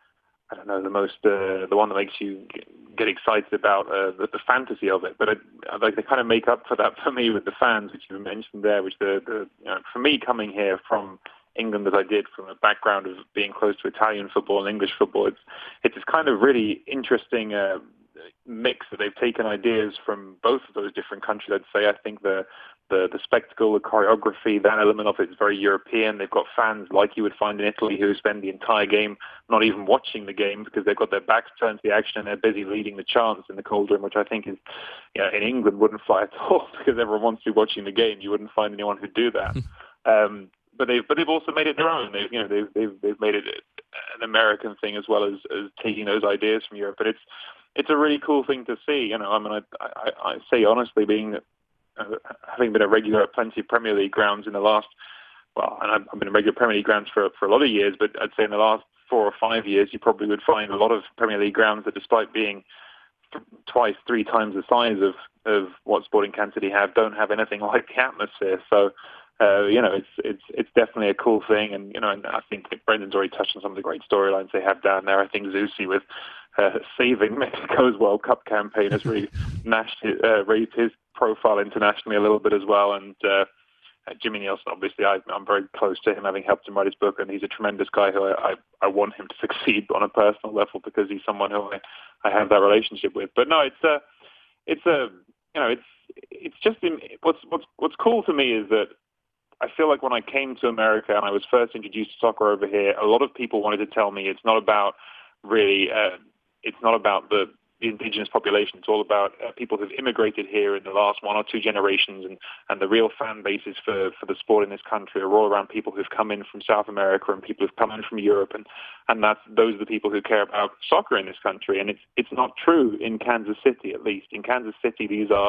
Speaker 4: I don't know, the most uh, the one that makes you get excited about uh, the, the fantasy of it. But it, like they kind of make up for that for me with the fans, which you mentioned there. Which the, the you know, for me coming here from England as I did, from a background of being close to Italian football and English football, it's it's this kind of really interesting uh, mix that they've taken ideas from both of those different countries. I'd say I think the the the spectacle, the choreography, that element of it is very European. They've got fans like you would find in Italy who spend the entire game not even watching the game because they've got their backs turned to the action and they're busy leading the chants in the cauldron, which I think is, you know, in England wouldn't fly at all because everyone wants to be watching the game. You wouldn't find anyone who'd do that. um, but they've but they've also made it their own. They've you know they've they've they've made it an American thing as well as, as taking those ideas from Europe. But it's it's a really cool thing to see. You know, I mean, I I, I say honestly, being Uh, having been a regular at plenty of Premier League grounds in the last, well, and I've, I've been a regular Premier League grounds for for a lot of years, but I'd say in the last four or five years, you probably would find a lot of Premier League grounds that, despite being th- twice, three times the size of, of what Sporting Kansas City have, don't have anything like the atmosphere. So, uh, you know, it's it's it's definitely a cool thing, and you know, and I think that Brendan's already touched on some of the great storylines they have down there. I think Zusi with uh, saving Mexico's World Cup campaign has really nashed his, uh, raised his profile internationally a little bit as well, and uh, Jimmy Nielsen, obviously, I, I'm very close to him, having helped him write his book, and he's a tremendous guy who I, I, I want him to succeed on a personal level because he's someone who I, I have that relationship with. But no, it's a, it's a, you know, it's it's just in, what's what's what's cool to me is that I feel like when I came to America and I was first introduced to soccer over here, a lot of people wanted to tell me it's not about really, uh, it's not about the the indigenous population. It's all about uh, people who've immigrated here in the last one or two generations, and, and the real fan bases for, for the sport in this country are all around people who've come in from South America and people who've come in from Europe, and, and that's those are the people who care about soccer in this country. And it's it's not true in Kansas City, at least. In Kansas City, these are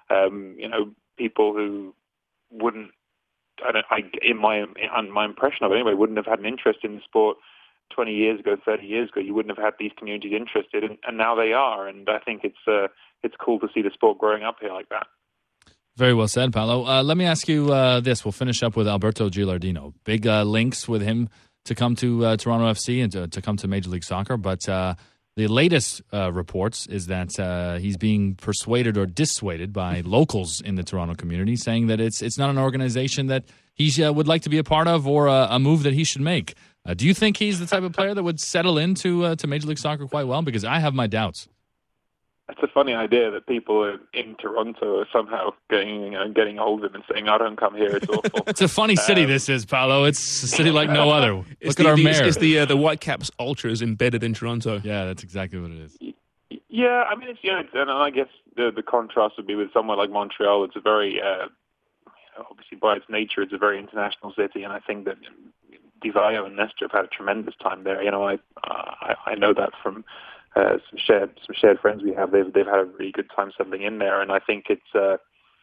Speaker 4: um, you know, people who wouldn't, I don't, I, in my in my impression of it anyway, wouldn't have had an interest in the sport twenty years ago, thirty years ago. You wouldn't have had these communities interested, and, and now they are. And I think it's uh, it's cool to see the sport growing up here like that.
Speaker 2: Very well said, Paolo. Uh, let me ask you uh, this. We'll finish up with Alberto Gilardino. Big uh, links with him to come to uh, Toronto F C and to, to come to Major League Soccer. But uh, the latest uh, reports is that uh, he's being persuaded or dissuaded by locals in the Toronto community, saying that it's it's not an organization that he uh, would like to be a part of or a, a move that he should make. Uh, do you think he's the type of player that would settle into uh, to Major League Soccer quite well? Because I have my doubts.
Speaker 4: It's a funny idea that people in Toronto are somehow getting you know, getting hold of him and saying, "I don't come here; it's awful." It's
Speaker 2: a funny city. Um, this is, Paolo. It's a city like no other. Look
Speaker 3: it's
Speaker 2: at
Speaker 3: the,
Speaker 2: our
Speaker 3: the,
Speaker 2: mayor.
Speaker 3: It's the uh, the Whitecaps Ultras embedded in Toronto.
Speaker 2: Yeah, that's exactly what it is.
Speaker 4: Yeah, I mean, it's you know, and I guess the the contrast would be with somewhere like Montreal. It's a very, uh, you know, obviously by its nature, it's a very international city, and I think that Divayo and Nestor have had a tremendous time there. You know, I uh, I, I know that from. Uh, some shared some shared friends we have. They've they've had a really good time settling in there, and I think it's uh,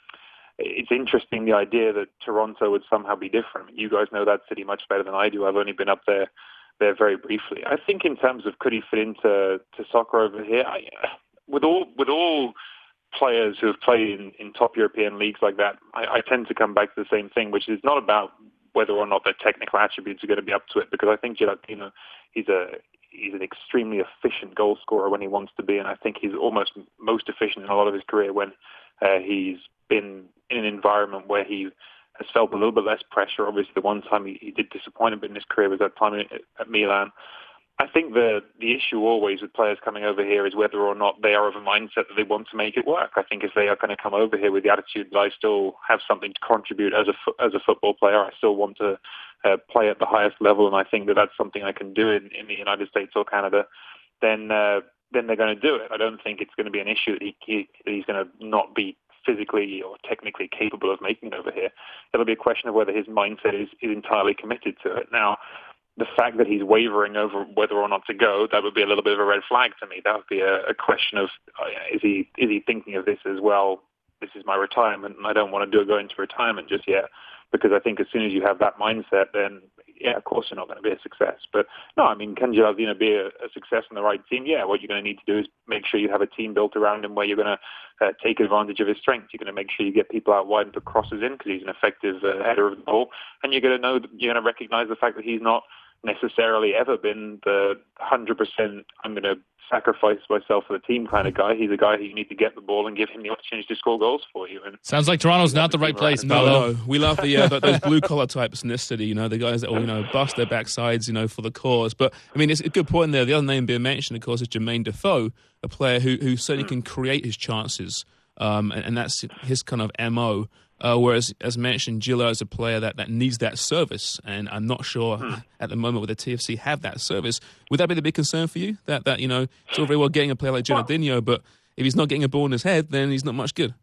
Speaker 4: it's interesting the idea that Toronto would somehow be different. You guys know that city much better than I do. I've only been up there there very briefly. I think in terms of could he fit into to soccer over here, I, with all with all players who have played in, in top European leagues like that, I, I tend to come back to the same thing, which is not about whether or not their technical attributes are going to be up to it, because I think Gilardino, he's a He's an extremely efficient goal scorer when he wants to be, and I think he's almost most efficient in a lot of his career when uh, he's been in an environment where he has felt a little bit less pressure. Obviously, the one time he, he did disappoint a bit in his career was that time at, at Milan. I think the the issue always with players coming over here is whether or not they are of a mindset that they want to make it work. I think if they are going to come over here with the attitude that I still have something to contribute as a as a football player, I still want to uh, play at the highest level, and I think that that's something I can do in, in the United States or Canada, then uh, then they're going to do it. I don't think it's going to be an issue that, he, he, that he's going to not be physically or technically capable of making it over here. It'll be a question of whether his mindset is, is entirely committed to it. Now, the fact that he's wavering over whether or not to go, that would be a little bit of a red flag to me. That would be a, a question of, uh, is he is he thinking of this as, well, this is my retirement and I don't want to do go into retirement just yet? Because I think as soon as you have that mindset, then, yeah, of course you're not going to be a success. But, no, I mean, can Gilardino be a, a success in the right team? Yeah, what you're going to need to do is make sure you have a team built around him where you're going to uh, take advantage of his strengths. You're going to make sure you get people out wide and put crosses in because he's an effective uh, header of the ball. And you're going to know, that you're going to recognize the fact that he's not necessarily ever been the one hundred percent I'm going to sacrifice myself for the team kind of guy. He's a guy who you need to get the ball and give him the opportunity to score goals for you. And
Speaker 2: sounds like Toronto's not the right place,
Speaker 3: no, no. We love the uh, those blue collar types in this city. You know, the guys that will you know bust their backsides, you know, for the cause. But I mean, it's a good point there. The other name being mentioned, of course, is Jermaine Defoe, a player who who certainly mm. can create his chances, um, and, and that's his kind of M O. Uh, whereas, as mentioned, Gilla is a player that, that needs that service, and I'm not sure hmm. at the moment whether T F C have that service. Would that be the big concern for you? That, that you know, it's all very well getting a player like Gilardino, but if he's not getting a ball in his head, then he's not much good.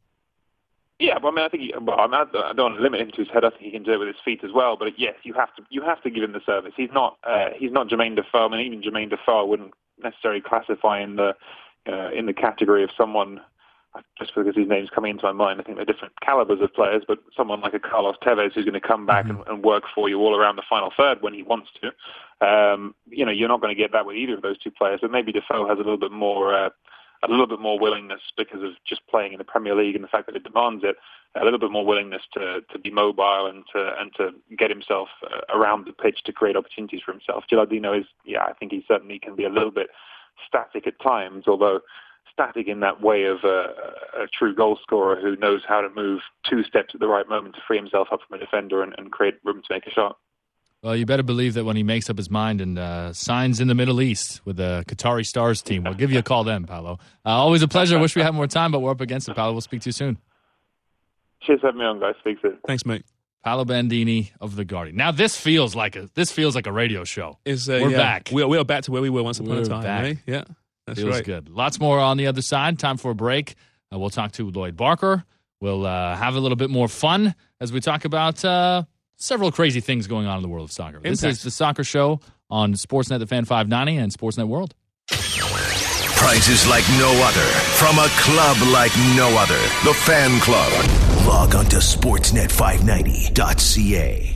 Speaker 4: Yeah, well, I mean, I think he, well, I, mean, I don't want to limit him to his head. I think he can do it with his feet as well. But yes, you have to you have to give him the service. He's not uh, he's not Jermaine Defoe. I mean, even Jermaine Defoe I wouldn't necessarily classify in the uh, in the category of someone. Just because his name's coming into my mind, I think they're different calibers of players, but someone like a Carlos Tevez who's going to come back mm-hmm. and, and work for you all around the final third when he wants to. Um, you know, you're not going to get that with either of those two players, but maybe Defoe has a little bit more, uh, a little bit more willingness because of just playing in the Premier League and the fact that it demands it, a little bit more willingness to, to be mobile and to and to get himself uh, around the pitch to create opportunities for himself. Gilardino is, yeah, I think he certainly can be a little bit static at times, although static in that way of a, a true goal scorer who knows how to move two steps at the right moment to free himself up from a defender and, and create room to make a shot.
Speaker 2: Well, you better believe that when he makes up his mind and uh, signs in the Middle East with the Qatari Stars team, we'll give you a call then, Paolo. Uh, always a pleasure. Wish we had more time, but we're up against it, Paolo. We'll speak to you soon.
Speaker 4: Cheers, have me on, guys. Speak soon.
Speaker 3: Thanks, mate.
Speaker 2: Paolo Bandini of The Guardian. Now, this feels like a this feels like a radio show.
Speaker 3: Is, uh,
Speaker 2: we're
Speaker 3: yeah.
Speaker 2: back.
Speaker 3: We are, we are back to where we were once upon
Speaker 2: we're
Speaker 3: a time,
Speaker 2: back.
Speaker 3: eh? Yeah. That's
Speaker 2: Feels
Speaker 3: right.
Speaker 2: good. Lots more on the other side. Time for a break. Uh, we'll talk to Lloyd Barker. We'll uh, have a little bit more fun as we talk about uh, several crazy things going on in the world of soccer. Impact. This is the Soccer Show on Sportsnet, the Fan five ninety, and Sportsnet World.
Speaker 1: Prizes like no other. From a club like no other. The Fan Club. Log on to sportsnet five ninety dot c a.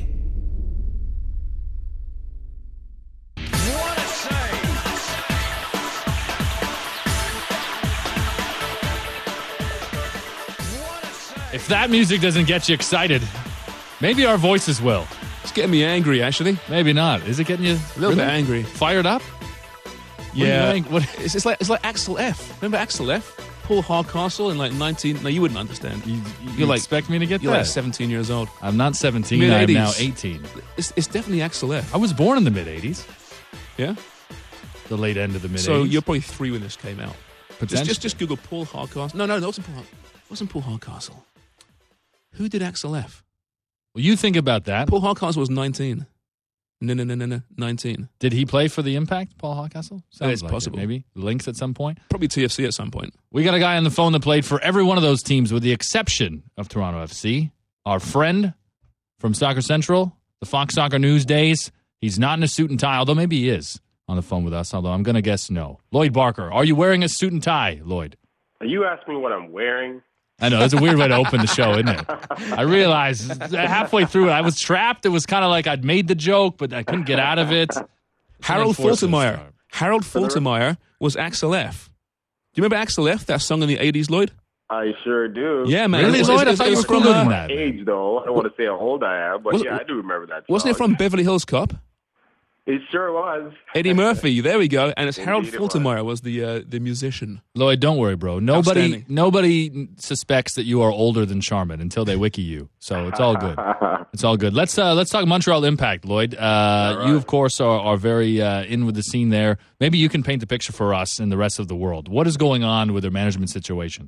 Speaker 2: If that music doesn't get you excited, maybe our voices will.
Speaker 3: It's getting me angry, actually.
Speaker 2: Maybe not. Is it getting you
Speaker 3: A little
Speaker 2: really
Speaker 3: bit angry.
Speaker 2: fired up?
Speaker 3: Yeah.
Speaker 2: What, what
Speaker 3: It's, it's like it's like Axel F. Remember Axel F? Paul Hardcastle in like nineteen. No, you wouldn't understand.
Speaker 2: you, you
Speaker 3: You're like-
Speaker 2: expect me to get
Speaker 3: You're
Speaker 2: that?
Speaker 3: like seventeen years old.
Speaker 2: I'm not seventeen. I'm
Speaker 3: Mid-eighties.
Speaker 2: now eighteen.
Speaker 3: It's, it's definitely Axel F.
Speaker 2: I was born in the mid eighties.
Speaker 3: Yeah.
Speaker 2: The late end of the mid eighties.
Speaker 3: So you're probably three when this came out. Just,
Speaker 2: Potentially.
Speaker 3: just just Google Paul Hardcastle. No, no, no, it wasn't Paul. Hard- it wasn't Paul Hardcastle. Who did Axel F?
Speaker 2: Well, you think about that.
Speaker 3: Paul Hardcastle was nineteen. No, no, no, no, no, nineteen.
Speaker 2: Did he play for the Impact, Paul Hardcastle? Sounds
Speaker 3: It's
Speaker 2: like
Speaker 3: possible.
Speaker 2: It, maybe. Lynx at some point.
Speaker 3: Probably T F C at some point.
Speaker 2: We got a guy on the phone that played for every one of those teams with the exception of Toronto F C. Our friend from Soccer Central, the Fox Soccer News days. He's not in a suit and tie, although maybe he is on the phone with us, although I'm going to guess no. Lloyd Barker, are you wearing a suit and tie, Lloyd?
Speaker 5: Are you asking me what I'm wearing?
Speaker 2: I know, that's a weird way to open the show, isn't it? I realized halfway through it, I was trapped. It was kind of like I'd made the joke, but I couldn't get out of it.
Speaker 3: Harold
Speaker 2: Unfortunate
Speaker 3: Faltermeyer.
Speaker 2: start.
Speaker 3: Harold Faltermeyer was Axel F. Do you remember Axel F, that song in the eighties, Lloyd?
Speaker 5: I sure do.
Speaker 3: Yeah, man.
Speaker 2: Really,
Speaker 3: It was-
Speaker 2: Lloyd?
Speaker 3: it
Speaker 2: I
Speaker 3: was-
Speaker 2: thought
Speaker 3: it
Speaker 2: you
Speaker 3: was
Speaker 2: were
Speaker 3: from,
Speaker 2: cooler
Speaker 3: uh,
Speaker 2: than that.
Speaker 5: Age, though. I don't want to say how old I am, but
Speaker 3: Was-
Speaker 5: yeah, I do remember that song.
Speaker 3: Wasn't it from Beverly Hills Cop?
Speaker 5: It sure was.
Speaker 3: Eddie Murphy. There we go. And it's Harold
Speaker 5: Indeed it was.
Speaker 3: Faltermeyer was the uh, the musician.
Speaker 2: Lloyd, don't worry, bro. Nobody
Speaker 3: Outstanding.
Speaker 2: nobody suspects that you are older than Charmin until they wiki you. So it's all good. It's all good. Let's uh, let's talk Montreal Impact, Lloyd. Uh,
Speaker 5: right.
Speaker 2: You, of course, are, are very uh, in with the scene there. Maybe you can paint the picture for us and the rest of the world. What is going on with their management situation?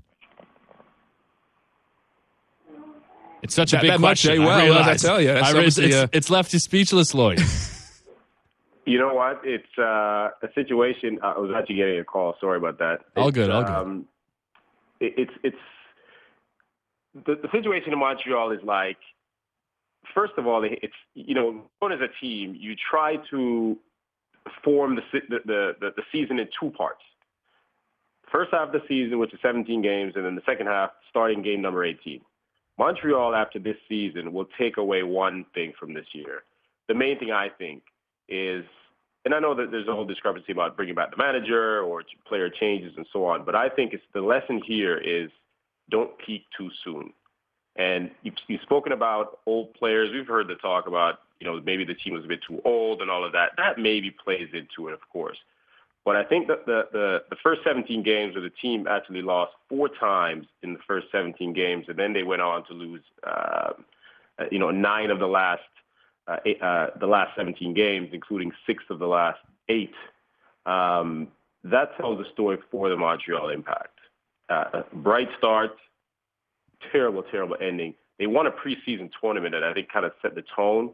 Speaker 2: It's such a
Speaker 3: That-
Speaker 2: big
Speaker 3: that much,
Speaker 2: question.
Speaker 3: eh? Well,
Speaker 2: I
Speaker 3: well, I
Speaker 2: realize.
Speaker 3: tell you, that's
Speaker 2: I re- it's,
Speaker 3: obviously, uh,
Speaker 2: it's left you speechless, Lloyd.
Speaker 5: You know what? It's uh, a situation. I was actually getting a call. Sorry about that.
Speaker 2: All
Speaker 5: It's,
Speaker 2: good, all good.
Speaker 5: Um, it, it's it's the, the situation in Montreal is like. First of all, it's you know, going as a team, you try to form the se- the, the the season in two parts. First half of the season, which is seventeen games, and then the second half, starting game number eighteen. Montreal, after this season, will take away one thing from this year. The main thing, I think, is, and I know that there's a whole discrepancy about bringing back the manager or player changes and so on, but I think it's the lesson here is don't peak too soon. And you've, you've spoken about old players. We've heard the talk about, you know, maybe the team was a bit too old and all of that. That maybe plays into it, of course. But I think that the, the, the first seventeen games where the team actually lost four times in the first seventeen games, and then they went on to lose, uh, you know, nine of the last uh, eight, uh, the last seventeen games, including six of the last eight. Um, that tells the story for the Montreal Impact. Uh, bright start, terrible, terrible ending. They won a preseason tournament that I think kind of set the tone,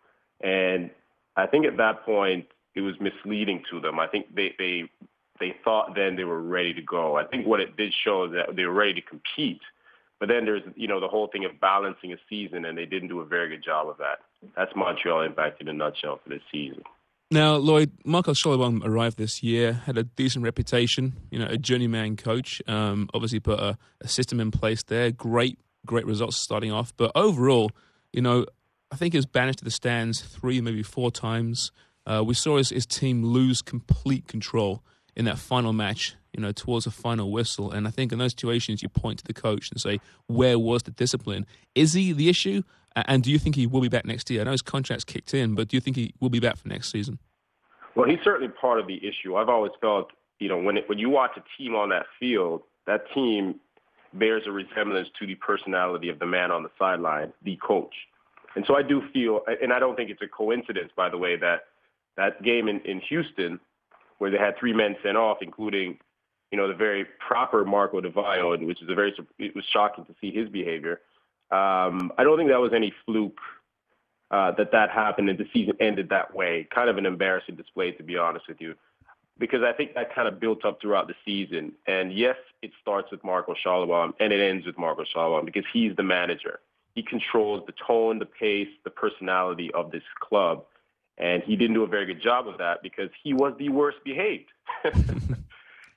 Speaker 5: and I think at that point, it was misleading to them. I think they, they they thought then they were ready to go. I think what it did show is that they were ready to compete. But then there's, you know, the whole thing of balancing a season, and they didn't do a very good job of that. That's Montreal Impact in a nutshell for this season.
Speaker 3: Now, Lloyd, Marco Scholobom arrived this year, had a decent reputation, you know, a journeyman coach, um, obviously put a, a system in place there, great, great results starting off. But overall, you know, I think he was banished to the stands three, maybe four times. Uh, we saw his, his team lose complete control in that final match, you know, towards the final whistle. And I think in those situations, you point to the coach and say, where was the discipline? Is he the issue? And do you think he will be back next year? I know his contract's kicked in, but do you think he will be back for next season?
Speaker 5: Well, he's certainly part of the issue. I've always felt, you know, when it, when you watch a team on that field, that team bears a resemblance to the personality of the man on the sideline, the coach. And so I do feel, and I don't think it's a coincidence, by the way, that that game in, in Houston, where they had three men sent off, including, you know, the very proper Marco Di Vaio, which is a very, it was shocking to see his behavior. Um, I don't think that was any fluke uh, that that happened and the season ended that way. Kind of an embarrassing display, to be honest with you, because I think that kind of built up throughout the season. And yes, it starts with Marco Scholobom and it ends with Marco Scholobom because he's the manager. He controls the tone, the pace, the personality of this club. And he didn't do a very good job of that because he was the worst behaved.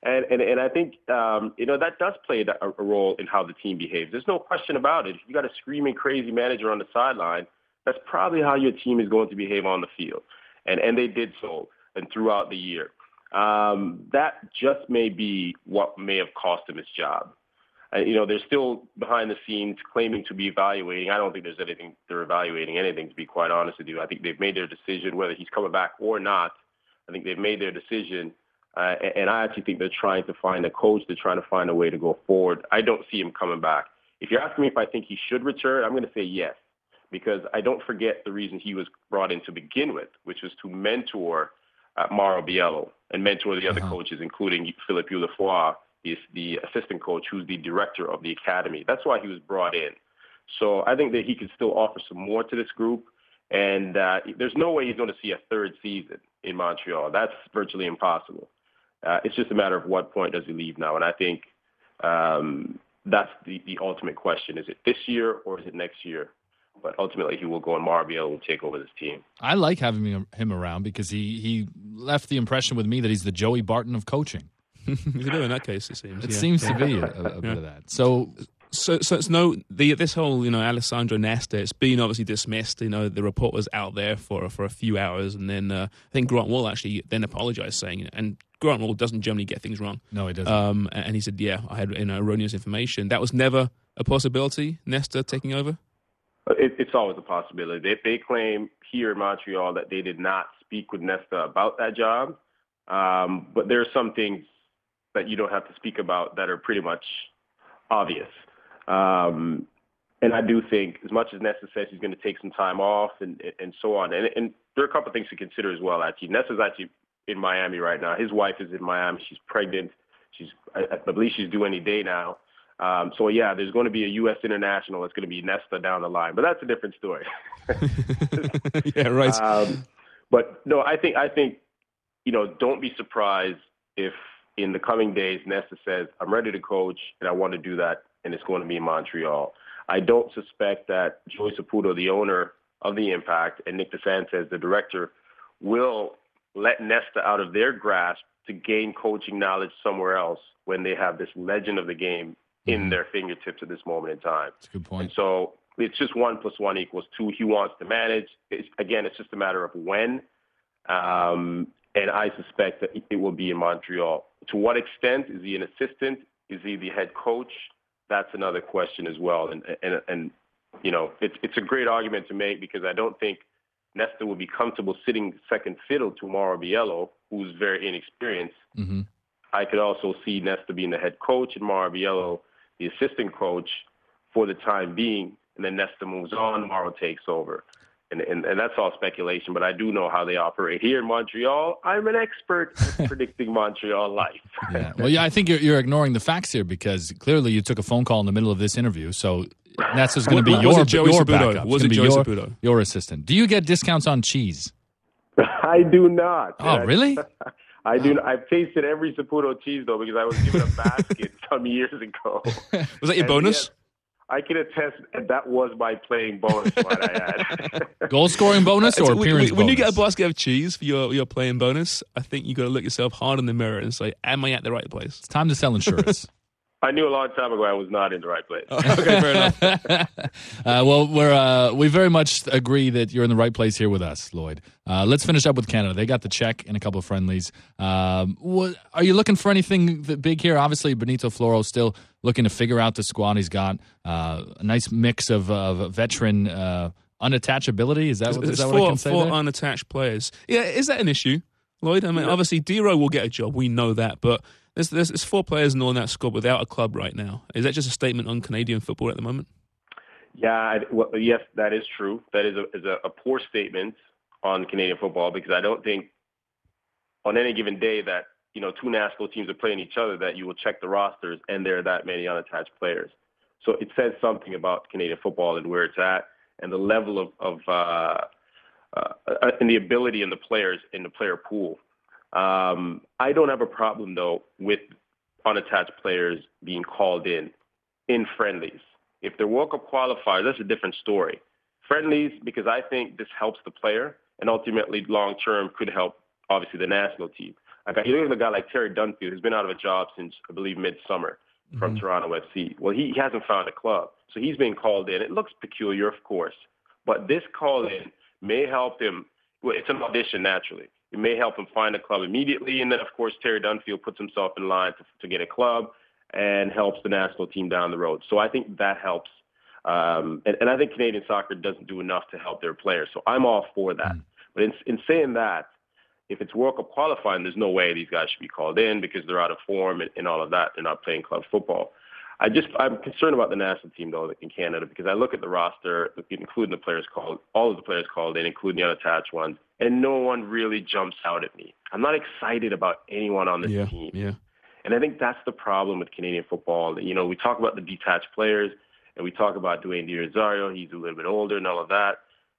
Speaker 5: And, and and I think, um, you know, that does play a, a role in how the team behaves. There's no question about it. If you got a screaming, crazy manager on the sideline, that's probably how your team is going to behave on the field. And and they did so and throughout the year. Um, that just may be what may have cost him his job. Uh, you know, they're still behind the scenes claiming to be evaluating. I don't think there's anything they're evaluating anything, to be quite honest with you. I think they've made their decision, whether he's coming back or not. I think they've made their decision. Uh, and I actually think they're trying to find a coach. They're trying to find a way to go forward. I don't see him coming back. If you're asking me if I think he should return, I'm going to say yes, because I don't forget the reason he was brought in to begin with, which was to mentor uh, Mauro Biello and mentor the other uh-huh. coaches, including Philippe Ulefoy, the, the assistant coach, who's the director of the academy. That's why he was brought in. So I think that he could still offer some more to this group. And uh, there's no way he's going to see a third season in Montreal. That's virtually impossible. Uh, it's just a matter of what point does he leave now. And I think um, that's the, the ultimate question. Is it this year or is it next year? But ultimately, he will go and Mauro Biello will take over this team.
Speaker 2: I like having him around because he, he left the impression with me that he's the Joey Barton of coaching.
Speaker 3: He's a bit in that case, it seems.
Speaker 2: It
Speaker 3: yeah.
Speaker 2: seems
Speaker 3: yeah.
Speaker 2: to be a, a bit yeah. of that. So...
Speaker 3: So, so it's no the this whole you know Alessandro Nesta. It's been obviously dismissed. You know the report was out there for for a few hours, and then uh, I think Grant Wall actually then apologized, saying, and Grant Wall doesn't generally get things wrong.
Speaker 2: No, he doesn't.
Speaker 3: Um, and he said, yeah, I had you know, erroneous information. That was never a possibility. Nesta taking over.
Speaker 5: It, it's always a possibility. They, they claim here in Montreal that they did not speak with Nesta about that job, um, but there are some things that you don't have to speak about that are pretty much obvious. Um, and I do think, as much as Nesta says he's going to take some time off and and so on, and, and there are a couple of things to consider as well. Actually, Nesta's actually in Miami right now. His wife is in Miami. She's pregnant. She's, I, I believe, she's due any day now. Um, so yeah, there's going to be a U S international that's going to be Nesta down the line, but that's a different story.
Speaker 3: yeah, right.
Speaker 5: Um, but no, I think I think you know, don't be surprised if in the coming days Nesta says, "I'm ready to coach and I want to do that." And it's going to be in Montreal. I don't suspect that Joey Saputo, the owner of the Impact, and Nick DeSantis, the director, will let Nesta out of their grasp to gain coaching knowledge somewhere else when they have this legend of the game in their fingertips at this moment in time.
Speaker 2: That's a good point.
Speaker 5: And so it's just one plus one equals two. He wants to manage. It's, again, it's just a matter of when. Um, and I suspect that it will be in Montreal. To what extent? Is he an assistant? Is he the head coach? That's another question as well. And, and, and you know, it's, it's a great argument to make because I don't think Nesta will be comfortable sitting second fiddle to Mauro Biello, who's very inexperienced.
Speaker 2: Mm-hmm.
Speaker 5: I could also see Nesta being the head coach and Mauro Biello the assistant coach for the time being. And then Nesta moves on, Mauro takes over. And, and, and that's all speculation, but I do know how they operate. Here in Montreal, I'm an expert at predicting Montreal life.
Speaker 2: yeah. Well, yeah, I think you're, you're ignoring the facts here because clearly you took a phone call in the middle of this interview. So Nesta's going to be your,
Speaker 3: was it Joey
Speaker 2: your
Speaker 3: Saputo?
Speaker 2: backup.
Speaker 3: Was it Joey
Speaker 2: your,
Speaker 3: Saputo?
Speaker 2: Your assistant. Do you get discounts on cheese?
Speaker 5: I do not.
Speaker 2: Oh, really?
Speaker 5: I do. Oh. I've tasted every Saputo cheese, though, because I was given a basket some years ago.
Speaker 3: Was that your and bonus?
Speaker 5: Yes, I can attest that was my playing bonus, might I add.
Speaker 2: Goal scoring bonus or
Speaker 3: so
Speaker 2: appearance
Speaker 3: when, when
Speaker 2: bonus?
Speaker 3: you get a basket of cheese for your, your playing bonus, I think you got to look yourself hard in the mirror and say, am I at the right place?
Speaker 2: It's time to sell insurance.
Speaker 5: I knew a long time ago I was not in the right place.
Speaker 3: Okay, fair enough.
Speaker 2: uh, well, we're uh, we very much agree that you're in the right place here with us, Lloyd. Uh, let's finish up with Canada. They got the Czech in a couple of friendlies. Um, what, are you looking for anything that big here? Obviously, Benito Floro still looking to figure out the squad he's got. Uh, a nice mix of, of veteran uh, unattachability. Is that, what, is that
Speaker 3: four,
Speaker 2: what I can say
Speaker 3: Four
Speaker 2: there?
Speaker 3: unattached players. Yeah, is that an issue, Lloyd? I mean,
Speaker 5: yeah.
Speaker 3: obviously, D-Row will get a job. We know that, but There's, there's, there's four players in all in that squad without a club right now. Is that just a statement on Canadian football at the moment?
Speaker 5: Yeah, well, yes, that is true. That is, a, is a, a poor statement on Canadian football because I don't think on any given day that, you know, two national teams are playing each other that you will check the rosters and there are that many unattached players. So it says something about Canadian football and where it's at and the level of, of uh, uh, and the ability in the players in the player pool. Um, I don't have a problem, though, with unattached players being called in in friendlies. If they're World Cup qualifiers, that's a different story. Friendlies, because I think this helps the player and ultimately long-term could help, obviously, the national team. Like, you look at a guy like Terry Dunfield, who's been out of a job since, I believe, midsummer from mm-hmm. Toronto F C. Well, he, he hasn't found a club. So he's being called in. It looks peculiar, of course. But this call-in may help him. Well, it's an audition, naturally. It may help him find a club immediately. And then, of course, Terry Dunfield puts himself in line to, to get a club and helps the national team down the road. So I think that helps. Um, and, and I think Canadian soccer doesn't do enough to help their players. So I'm all for that. Mm. But in, in saying that, if it's World Cup qualifying, there's no way these guys should be called in because they're out of form and, and all of that. They're not playing club football. I just, I'm concerned about the national team, though, in Canada, because I look at the roster, including the players called, all of the players called in, including the unattached ones, and no one really jumps out at me. I'm not excited about anyone on this
Speaker 3: yeah,
Speaker 5: team.
Speaker 3: Yeah.
Speaker 5: And I think that's the problem with Canadian football. You know, we talk about the detached players, and we talk about Dwayne De Rosario. He's a little bit older and all of that.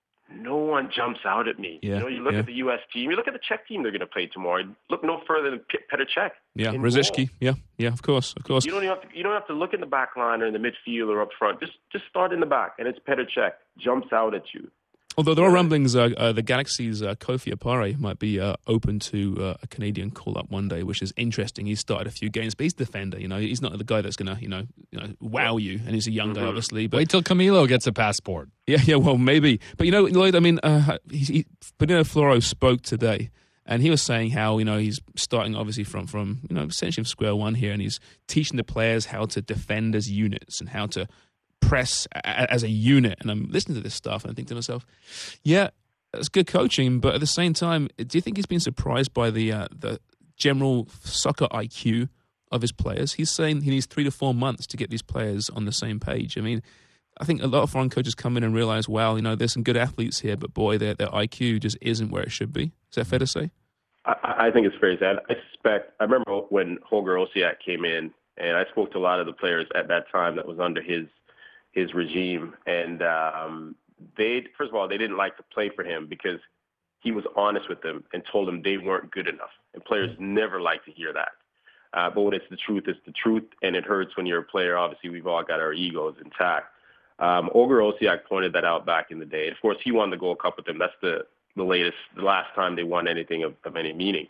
Speaker 5: No one jumps out at me.
Speaker 3: Yeah,
Speaker 5: you know, you look
Speaker 3: yeah.
Speaker 5: at the U S team, you look at the Czech team they're going to play tomorrow. Look no further than P- Petr Cech.
Speaker 3: Yeah, Rosicky. Yeah, yeah, of course, of course.
Speaker 5: You don't even have to. You don't have to look in the back line or in the midfield or up front. Just, just start in the back, and it's Petr Cech jumps out at you.
Speaker 3: Although there are rumblings, uh, uh, the Galaxy's uh, Kofi Apare might be uh, open to uh, a Canadian call-up one day, which is interesting. He's started a few games, but he's a defender. You know, he's not the guy that's going to, you know, you know, wow you. And he's a young mm-hmm. guy, obviously. But
Speaker 2: wait till Camilo gets a passport.
Speaker 3: Yeah, yeah, well, maybe. But you know, Lloyd, I mean, uh, he, he, Benito Floro spoke today, and he was saying how, you know, he's starting obviously from from you know essentially from square one here, and he's teaching the players how to defend as units and how to press as a unit. And I'm listening to this stuff and I think to myself, yeah, that's good coaching, but at the same time, do you think he's been surprised by the uh, the general soccer I Q of his players? He's saying he needs three to four months to get these players on the same page. I mean, I think a lot of foreign coaches come in and realize, wow, you know, there's some good athletes here, but boy, their their I Q just isn't where it should be. Is that fair to say?
Speaker 5: I, I think it's fair to say. I suspect, I remember when Holger Osiak came in, and I spoke to a lot of the players at that time that was under his his regime, and um, they, first of all, they didn't like to play for him because he was honest with them and told them they weren't good enough. And players never like to hear that. Uh, but when it's the truth, it's the truth, and it hurts when you're a player. Obviously, we've all got our egos intact. Um, Holger Osiak pointed that out back in the day. Of course, he won the Gold Cup with them. That's the, the latest, the last time they won anything of, of any meaning.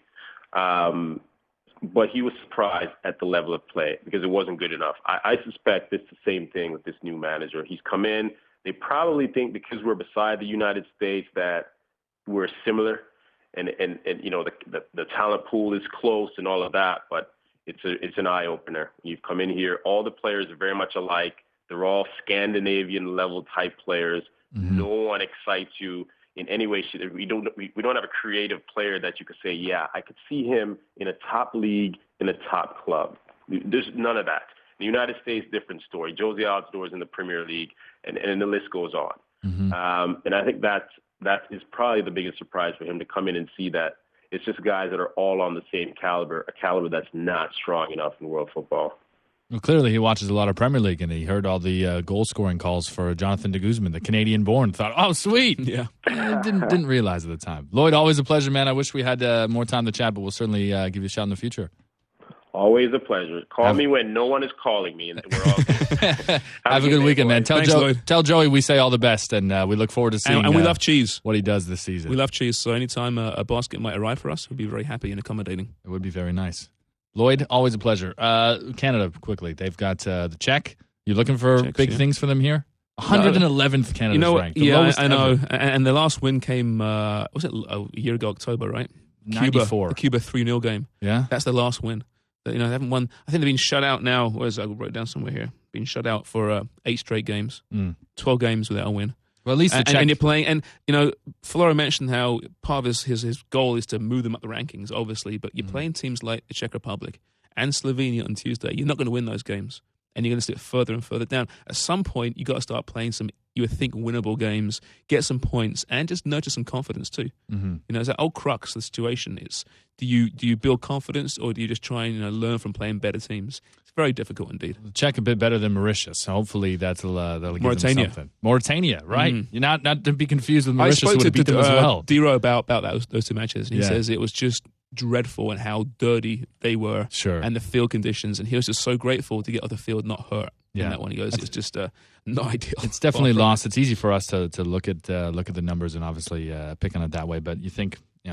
Speaker 5: Um, But he was surprised at the level of play because it wasn't good enough. I, I suspect it's the same thing with this new manager. He's come in. They probably think because we're beside the United States that we're similar, and and, and you know the, the the talent pool is close and all of that. But it's a it's an eye opener. You've come in here. All the players are very much alike. They're all Scandinavian level type players. Mm-hmm. No one excites you in any way. We don't we, we don't have a creative player that you could say, yeah, I could see him in a top league, in a top club. There's none of that. The United States, different story. Josie Altidore is in the Premier League, and, and the list goes on. Mm-hmm. Um, and I think that's, that is probably the biggest surprise for him to come in and see that it's just guys that are all on the same caliber, a caliber that's not strong enough in world football.
Speaker 2: Well, clearly he watches a lot of Premier League, and he heard all the uh, goal-scoring calls for Jonathan de Guzman, the Canadian-born. Thought, oh, sweet.
Speaker 3: Yeah.
Speaker 2: eh, didn't didn't realize at the time. Lloyd, always a pleasure, man. I wish we had uh, more time to chat, but we'll certainly uh, give you a shout in the future.
Speaker 5: Always a pleasure. Call have, me when no one is calling me, and we're all have,
Speaker 2: have a good weekend, man. Tell,
Speaker 3: Thanks,
Speaker 2: Joe,
Speaker 3: Lloyd.
Speaker 2: tell Joey we say all the best, and uh, we look forward to seeing
Speaker 3: And, and we
Speaker 2: uh,
Speaker 3: love cheese.
Speaker 2: What he does this season.
Speaker 3: We love cheese, so anytime uh, a basket might arrive for us, we'll be very happy and accommodating.
Speaker 2: It would be very nice. Lloyd, always a pleasure. Uh, Canada, quickly. They've got uh, the Czech. You looking for
Speaker 3: Czechs,
Speaker 2: big
Speaker 3: yeah.
Speaker 2: things for them here? one hundred eleventh Canada's
Speaker 3: you know,
Speaker 2: ranked. The
Speaker 3: yeah,
Speaker 2: lowest
Speaker 3: I, I know.
Speaker 2: ever.
Speaker 3: And the last win came, uh, was it a year ago, October, right?
Speaker 2: ninety-four.
Speaker 3: Cuba, the Cuba three nil game.
Speaker 2: Yeah?
Speaker 3: That's the last win. You know, they haven't won. I think they've been shut out now. Where's I wrote it down somewhere here. Been shut out for uh, eight straight games. Mm. twelve games without a win.
Speaker 2: Well, at least the
Speaker 3: and,
Speaker 2: Czech...
Speaker 3: and you're playing, and you know, Flora mentioned how part of his, his his goal is to move them up the rankings, obviously. But you're mm. playing teams like the Czech Republic and Slovenia on Tuesday. You're not going to win those games, and you're going to slip further and further down. At some point, you got to start playing some you would think winnable games, get some points, and just nurture some confidence too. Mm-hmm. You know, it's that old crux of the situation. It's do you do you build confidence, or do you just try and you know learn from playing better teams? It's very difficult indeed.
Speaker 2: Czech a bit better than Mauritius. Hopefully that'll uh, that'll give
Speaker 3: Mauritania.
Speaker 2: them something. Mauritania, right?
Speaker 3: Mm.
Speaker 2: You're not not to be confused with
Speaker 3: I
Speaker 2: Mauritius, who
Speaker 3: spoke
Speaker 2: would
Speaker 3: to
Speaker 2: have beat them
Speaker 3: uh,
Speaker 2: as well.
Speaker 3: Dero about about those those two matches, and he
Speaker 2: Yeah.
Speaker 3: says it was just dreadful and how dirty they were,
Speaker 2: Sure.
Speaker 3: and the field conditions, and he was just so grateful to get off the field not hurt.
Speaker 2: Yeah.
Speaker 3: In that one, he goes,
Speaker 2: That's,
Speaker 3: it's just uh, not ideal.
Speaker 2: It's definitely
Speaker 3: Far from
Speaker 2: lost. It's easy for us to to look at uh, look at the numbers and obviously uh, pick on it that way. But you think, you know,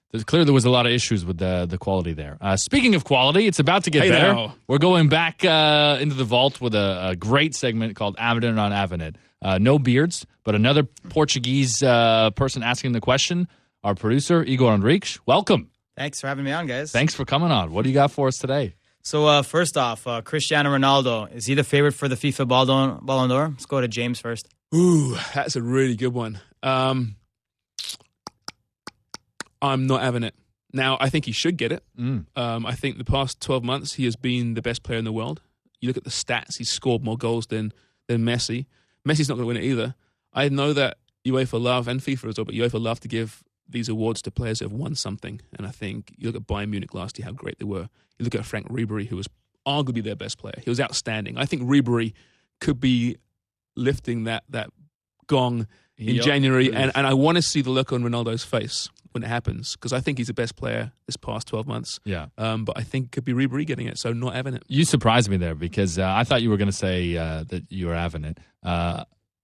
Speaker 2: there's, clearly there was a lot of issues with the the quality there. Uh, speaking of quality, it's about to get
Speaker 3: Hey
Speaker 2: better.
Speaker 3: now.
Speaker 2: We're going back uh, into the vault with a, a great segment called Avenant on Avenant. Uh, no beards, but another Portuguese uh, person asking the question. Our producer, Igor Enrique. Welcome.
Speaker 6: Thanks for having me on, guys.
Speaker 2: Thanks for coming on. What do you got for us today?
Speaker 6: So, uh, first off, uh, Cristiano Ronaldo, is he the favorite for the FIFA Ballon Ballon d'Or? Let's go to James first.
Speaker 3: Ooh, that's a really good one. Um, I'm not having it. Now, I think he should get it.
Speaker 2: Mm.
Speaker 3: Um, I think the past twelve months, he has been the best player in the world. You look at the stats, he's scored more goals than, than Messi. Messi's not going to win it either. I know that UEFA love, and FIFA as well, but UEFA love to give these awards to players that have won something. And I think you look at Bayern Munich last year, how great they were. You look at Frank Ribery, who was arguably their best player. He was outstanding. I think Ribery could be lifting that that gong in
Speaker 2: Yep.
Speaker 3: January, and, and I want to see the look on Ronaldo's face when it happens, because I think he's the best player this past twelve months.
Speaker 2: Yeah.
Speaker 3: Um, but I think it could be Ribery getting it, so not having it.
Speaker 2: You surprised me there because uh, I thought you were going to say uh, that you were having it. Uh,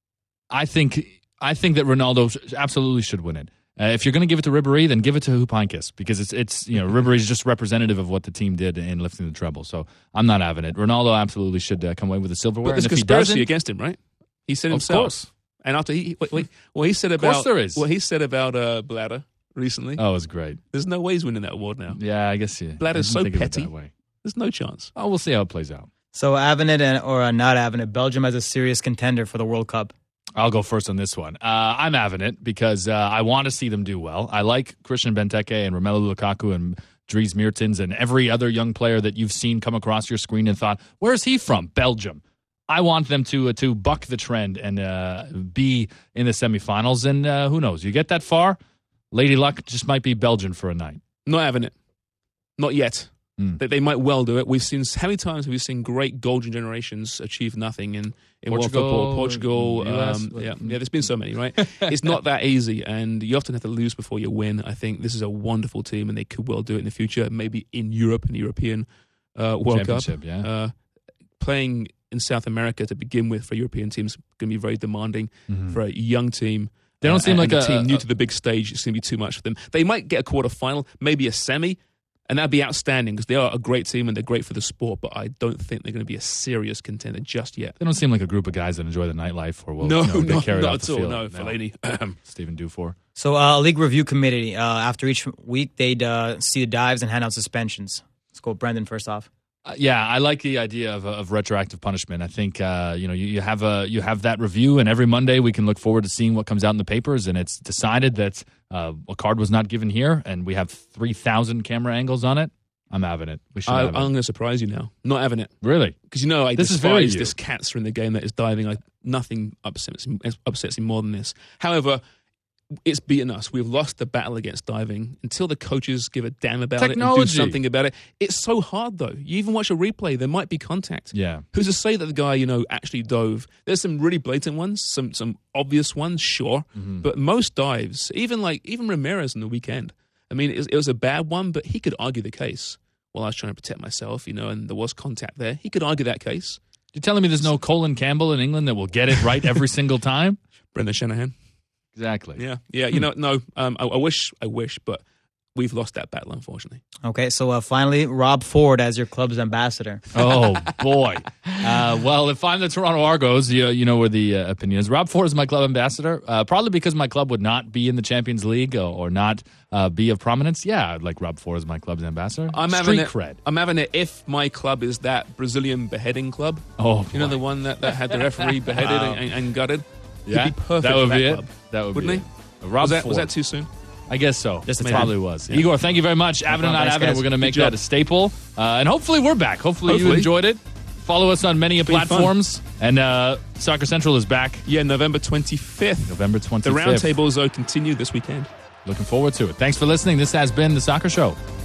Speaker 2: I think I think that Ronaldo sh- absolutely should win it. Uh, if you're going to give it to Ribery, then give it to Hupankis because it's it's you know Ribery is just representative of what the team did in lifting the treble. So I'm not having it. Ronaldo absolutely should uh, come away with the silverware.
Speaker 3: But there's
Speaker 2: and if he
Speaker 3: conspiracy
Speaker 2: doesn't,
Speaker 3: against him, right? He said
Speaker 2: Of
Speaker 3: himself.
Speaker 2: course.
Speaker 3: And after he, wait, wait, what he said
Speaker 2: Of course
Speaker 3: about
Speaker 2: there is.
Speaker 3: what he said about uh, Blatter recently.
Speaker 2: oh, it was great.
Speaker 3: There's no way he's winning that award now.
Speaker 2: Yeah, I guess you.
Speaker 3: Blatter's
Speaker 2: I didn't
Speaker 3: so
Speaker 2: think of it
Speaker 3: petty.
Speaker 2: that way.
Speaker 3: There's no chance.
Speaker 2: Oh, we'll see how it plays out.
Speaker 6: So, Avenant and, or uh, not Avenant, Belgium as a serious contender for the World Cup.
Speaker 2: I'll go first on this one. Uh, I'm having it because uh, I want to see them do well. I like Christian Benteke and Romelu Lukaku and Dries Mertens and every other young player that you've seen come across your screen and thought, where's he from? Belgium. I want them to uh, to buck the trend and uh, be in the semifinals. And uh, who knows? You get that far, Lady Luck just might be Belgian for a night.
Speaker 3: Not having it. Not yet.
Speaker 2: Mm.
Speaker 3: They, they might well do it. We've seen how many times have we seen great golden generations achieve nothing in, in world
Speaker 2: Portugal,
Speaker 3: football? Portugal,
Speaker 2: U S,
Speaker 3: um, yeah, yeah. There's been so many, right? It's not that easy, and you often have to lose before you win. I think this is a wonderful team, and they could well do it in the future. Maybe in Europe, in the European uh, World Cup,
Speaker 2: Championship, yeah.
Speaker 3: uh, playing in South America to begin with for European teams going to be very demanding for a young team.
Speaker 2: They don't
Speaker 3: Uh,
Speaker 2: seem
Speaker 3: and
Speaker 2: like
Speaker 3: a
Speaker 2: a-
Speaker 3: team new
Speaker 2: a-
Speaker 3: to the big stage. It's going to be too much for them. They might get a quarterfinal, maybe a semi, and that'd be outstanding because they are a great team and they're great for the sport. But I don't think they're going to be a serious contender just yet.
Speaker 2: They don't seem like a group of guys that enjoy the nightlife or will
Speaker 3: No,
Speaker 2: you know, get
Speaker 3: no,
Speaker 2: carried
Speaker 3: not
Speaker 2: off
Speaker 3: at
Speaker 2: the
Speaker 3: all.
Speaker 2: field.
Speaker 3: No, Fellaini.
Speaker 2: Stephen Dufour.
Speaker 6: So, uh, a league review committee, uh, after each week, they'd uh, see the dives and hand out suspensions. Let's go with Brendan first off.
Speaker 2: Uh, yeah, I like the idea of, of retroactive punishment. I think uh, you know you, you have a you have that review, and every Monday we can look forward to seeing what comes out in the papers. And it's decided that uh, a card was not given here, and we have three thousand camera angles on it. I'm having it. We should
Speaker 3: I, I'm
Speaker 2: have it.
Speaker 3: going to surprise you now. Not having it.
Speaker 2: Really?
Speaker 3: Because you know I
Speaker 2: This is very
Speaker 3: despise
Speaker 2: you.
Speaker 3: this cancer in the game that is diving. I, nothing upsets, upsets me more than this. However, it's beaten us. We've lost the battle against diving until the coaches give a damn about it and do
Speaker 2: Technology.
Speaker 3: something about it. It's so hard, though. You even watch a replay, there might be contact.
Speaker 2: Yeah.
Speaker 3: Who's to say that the guy, you know, actually dove? There's some really blatant ones, some some obvious ones, sure.
Speaker 2: Mm-hmm.
Speaker 3: But most dives, even like even Ramirez on the weekend, I mean, it was, it was a bad one, but he could argue the case. Well, I was trying to protect myself, you know, and there was contact there. He could argue that case.
Speaker 2: You're telling me there's no Colin Campbell in England that will get it right every single time?
Speaker 3: Brendan Shanahan.
Speaker 2: Exactly.
Speaker 3: Yeah, yeah. You know, no. Um, I, I wish, I wish, but we've lost that battle, unfortunately.
Speaker 6: Okay, so uh, finally, Rob Ford as your club's ambassador.
Speaker 2: Oh, boy. Uh, well, if I'm the Toronto Argos, you, you know where the uh, opinion is. Rob Ford is my club ambassador, uh, probably because my club would not be in the Champions League or, or not uh, be of prominence. Yeah, I'd like Rob Ford as my club's ambassador.
Speaker 3: I'm
Speaker 2: Street
Speaker 3: having it.
Speaker 2: cred.
Speaker 3: I'm having it if my club is that Brazilian beheading club.
Speaker 2: Oh,
Speaker 3: You know,
Speaker 2: boy.
Speaker 3: the one that, that had the referee beheaded
Speaker 2: Wow.
Speaker 3: and, and gutted?
Speaker 2: Yeah,
Speaker 3: He'd be perfect
Speaker 2: that would
Speaker 3: for
Speaker 2: be
Speaker 3: that
Speaker 2: it.
Speaker 3: club.
Speaker 2: That would
Speaker 3: Wouldn't
Speaker 2: be
Speaker 3: he?
Speaker 2: it. Rob
Speaker 3: Was that,
Speaker 2: Ford.
Speaker 3: was that too soon?
Speaker 2: I guess so.
Speaker 6: Just a
Speaker 2: it
Speaker 6: tad.
Speaker 2: probably was.
Speaker 3: Yeah.
Speaker 2: Igor, thank you very much. Avenant on
Speaker 6: Thanks,
Speaker 2: Avenant.
Speaker 6: guys.
Speaker 2: We're going to make
Speaker 3: Good
Speaker 2: that
Speaker 3: job.
Speaker 2: a staple. Uh, and hopefully we're back. Hopefully, you
Speaker 3: Hopefully.
Speaker 2: enjoyed it. Follow us on many
Speaker 3: been fun.
Speaker 2: platforms. And uh, Soccer Central is back
Speaker 3: Yeah, November twenty-fifth.
Speaker 2: November
Speaker 3: The
Speaker 2: twenty-fifth.
Speaker 3: roundtables, though, continue this weekend.
Speaker 2: Looking forward to it. Thanks for listening. This has been The Soccer Show.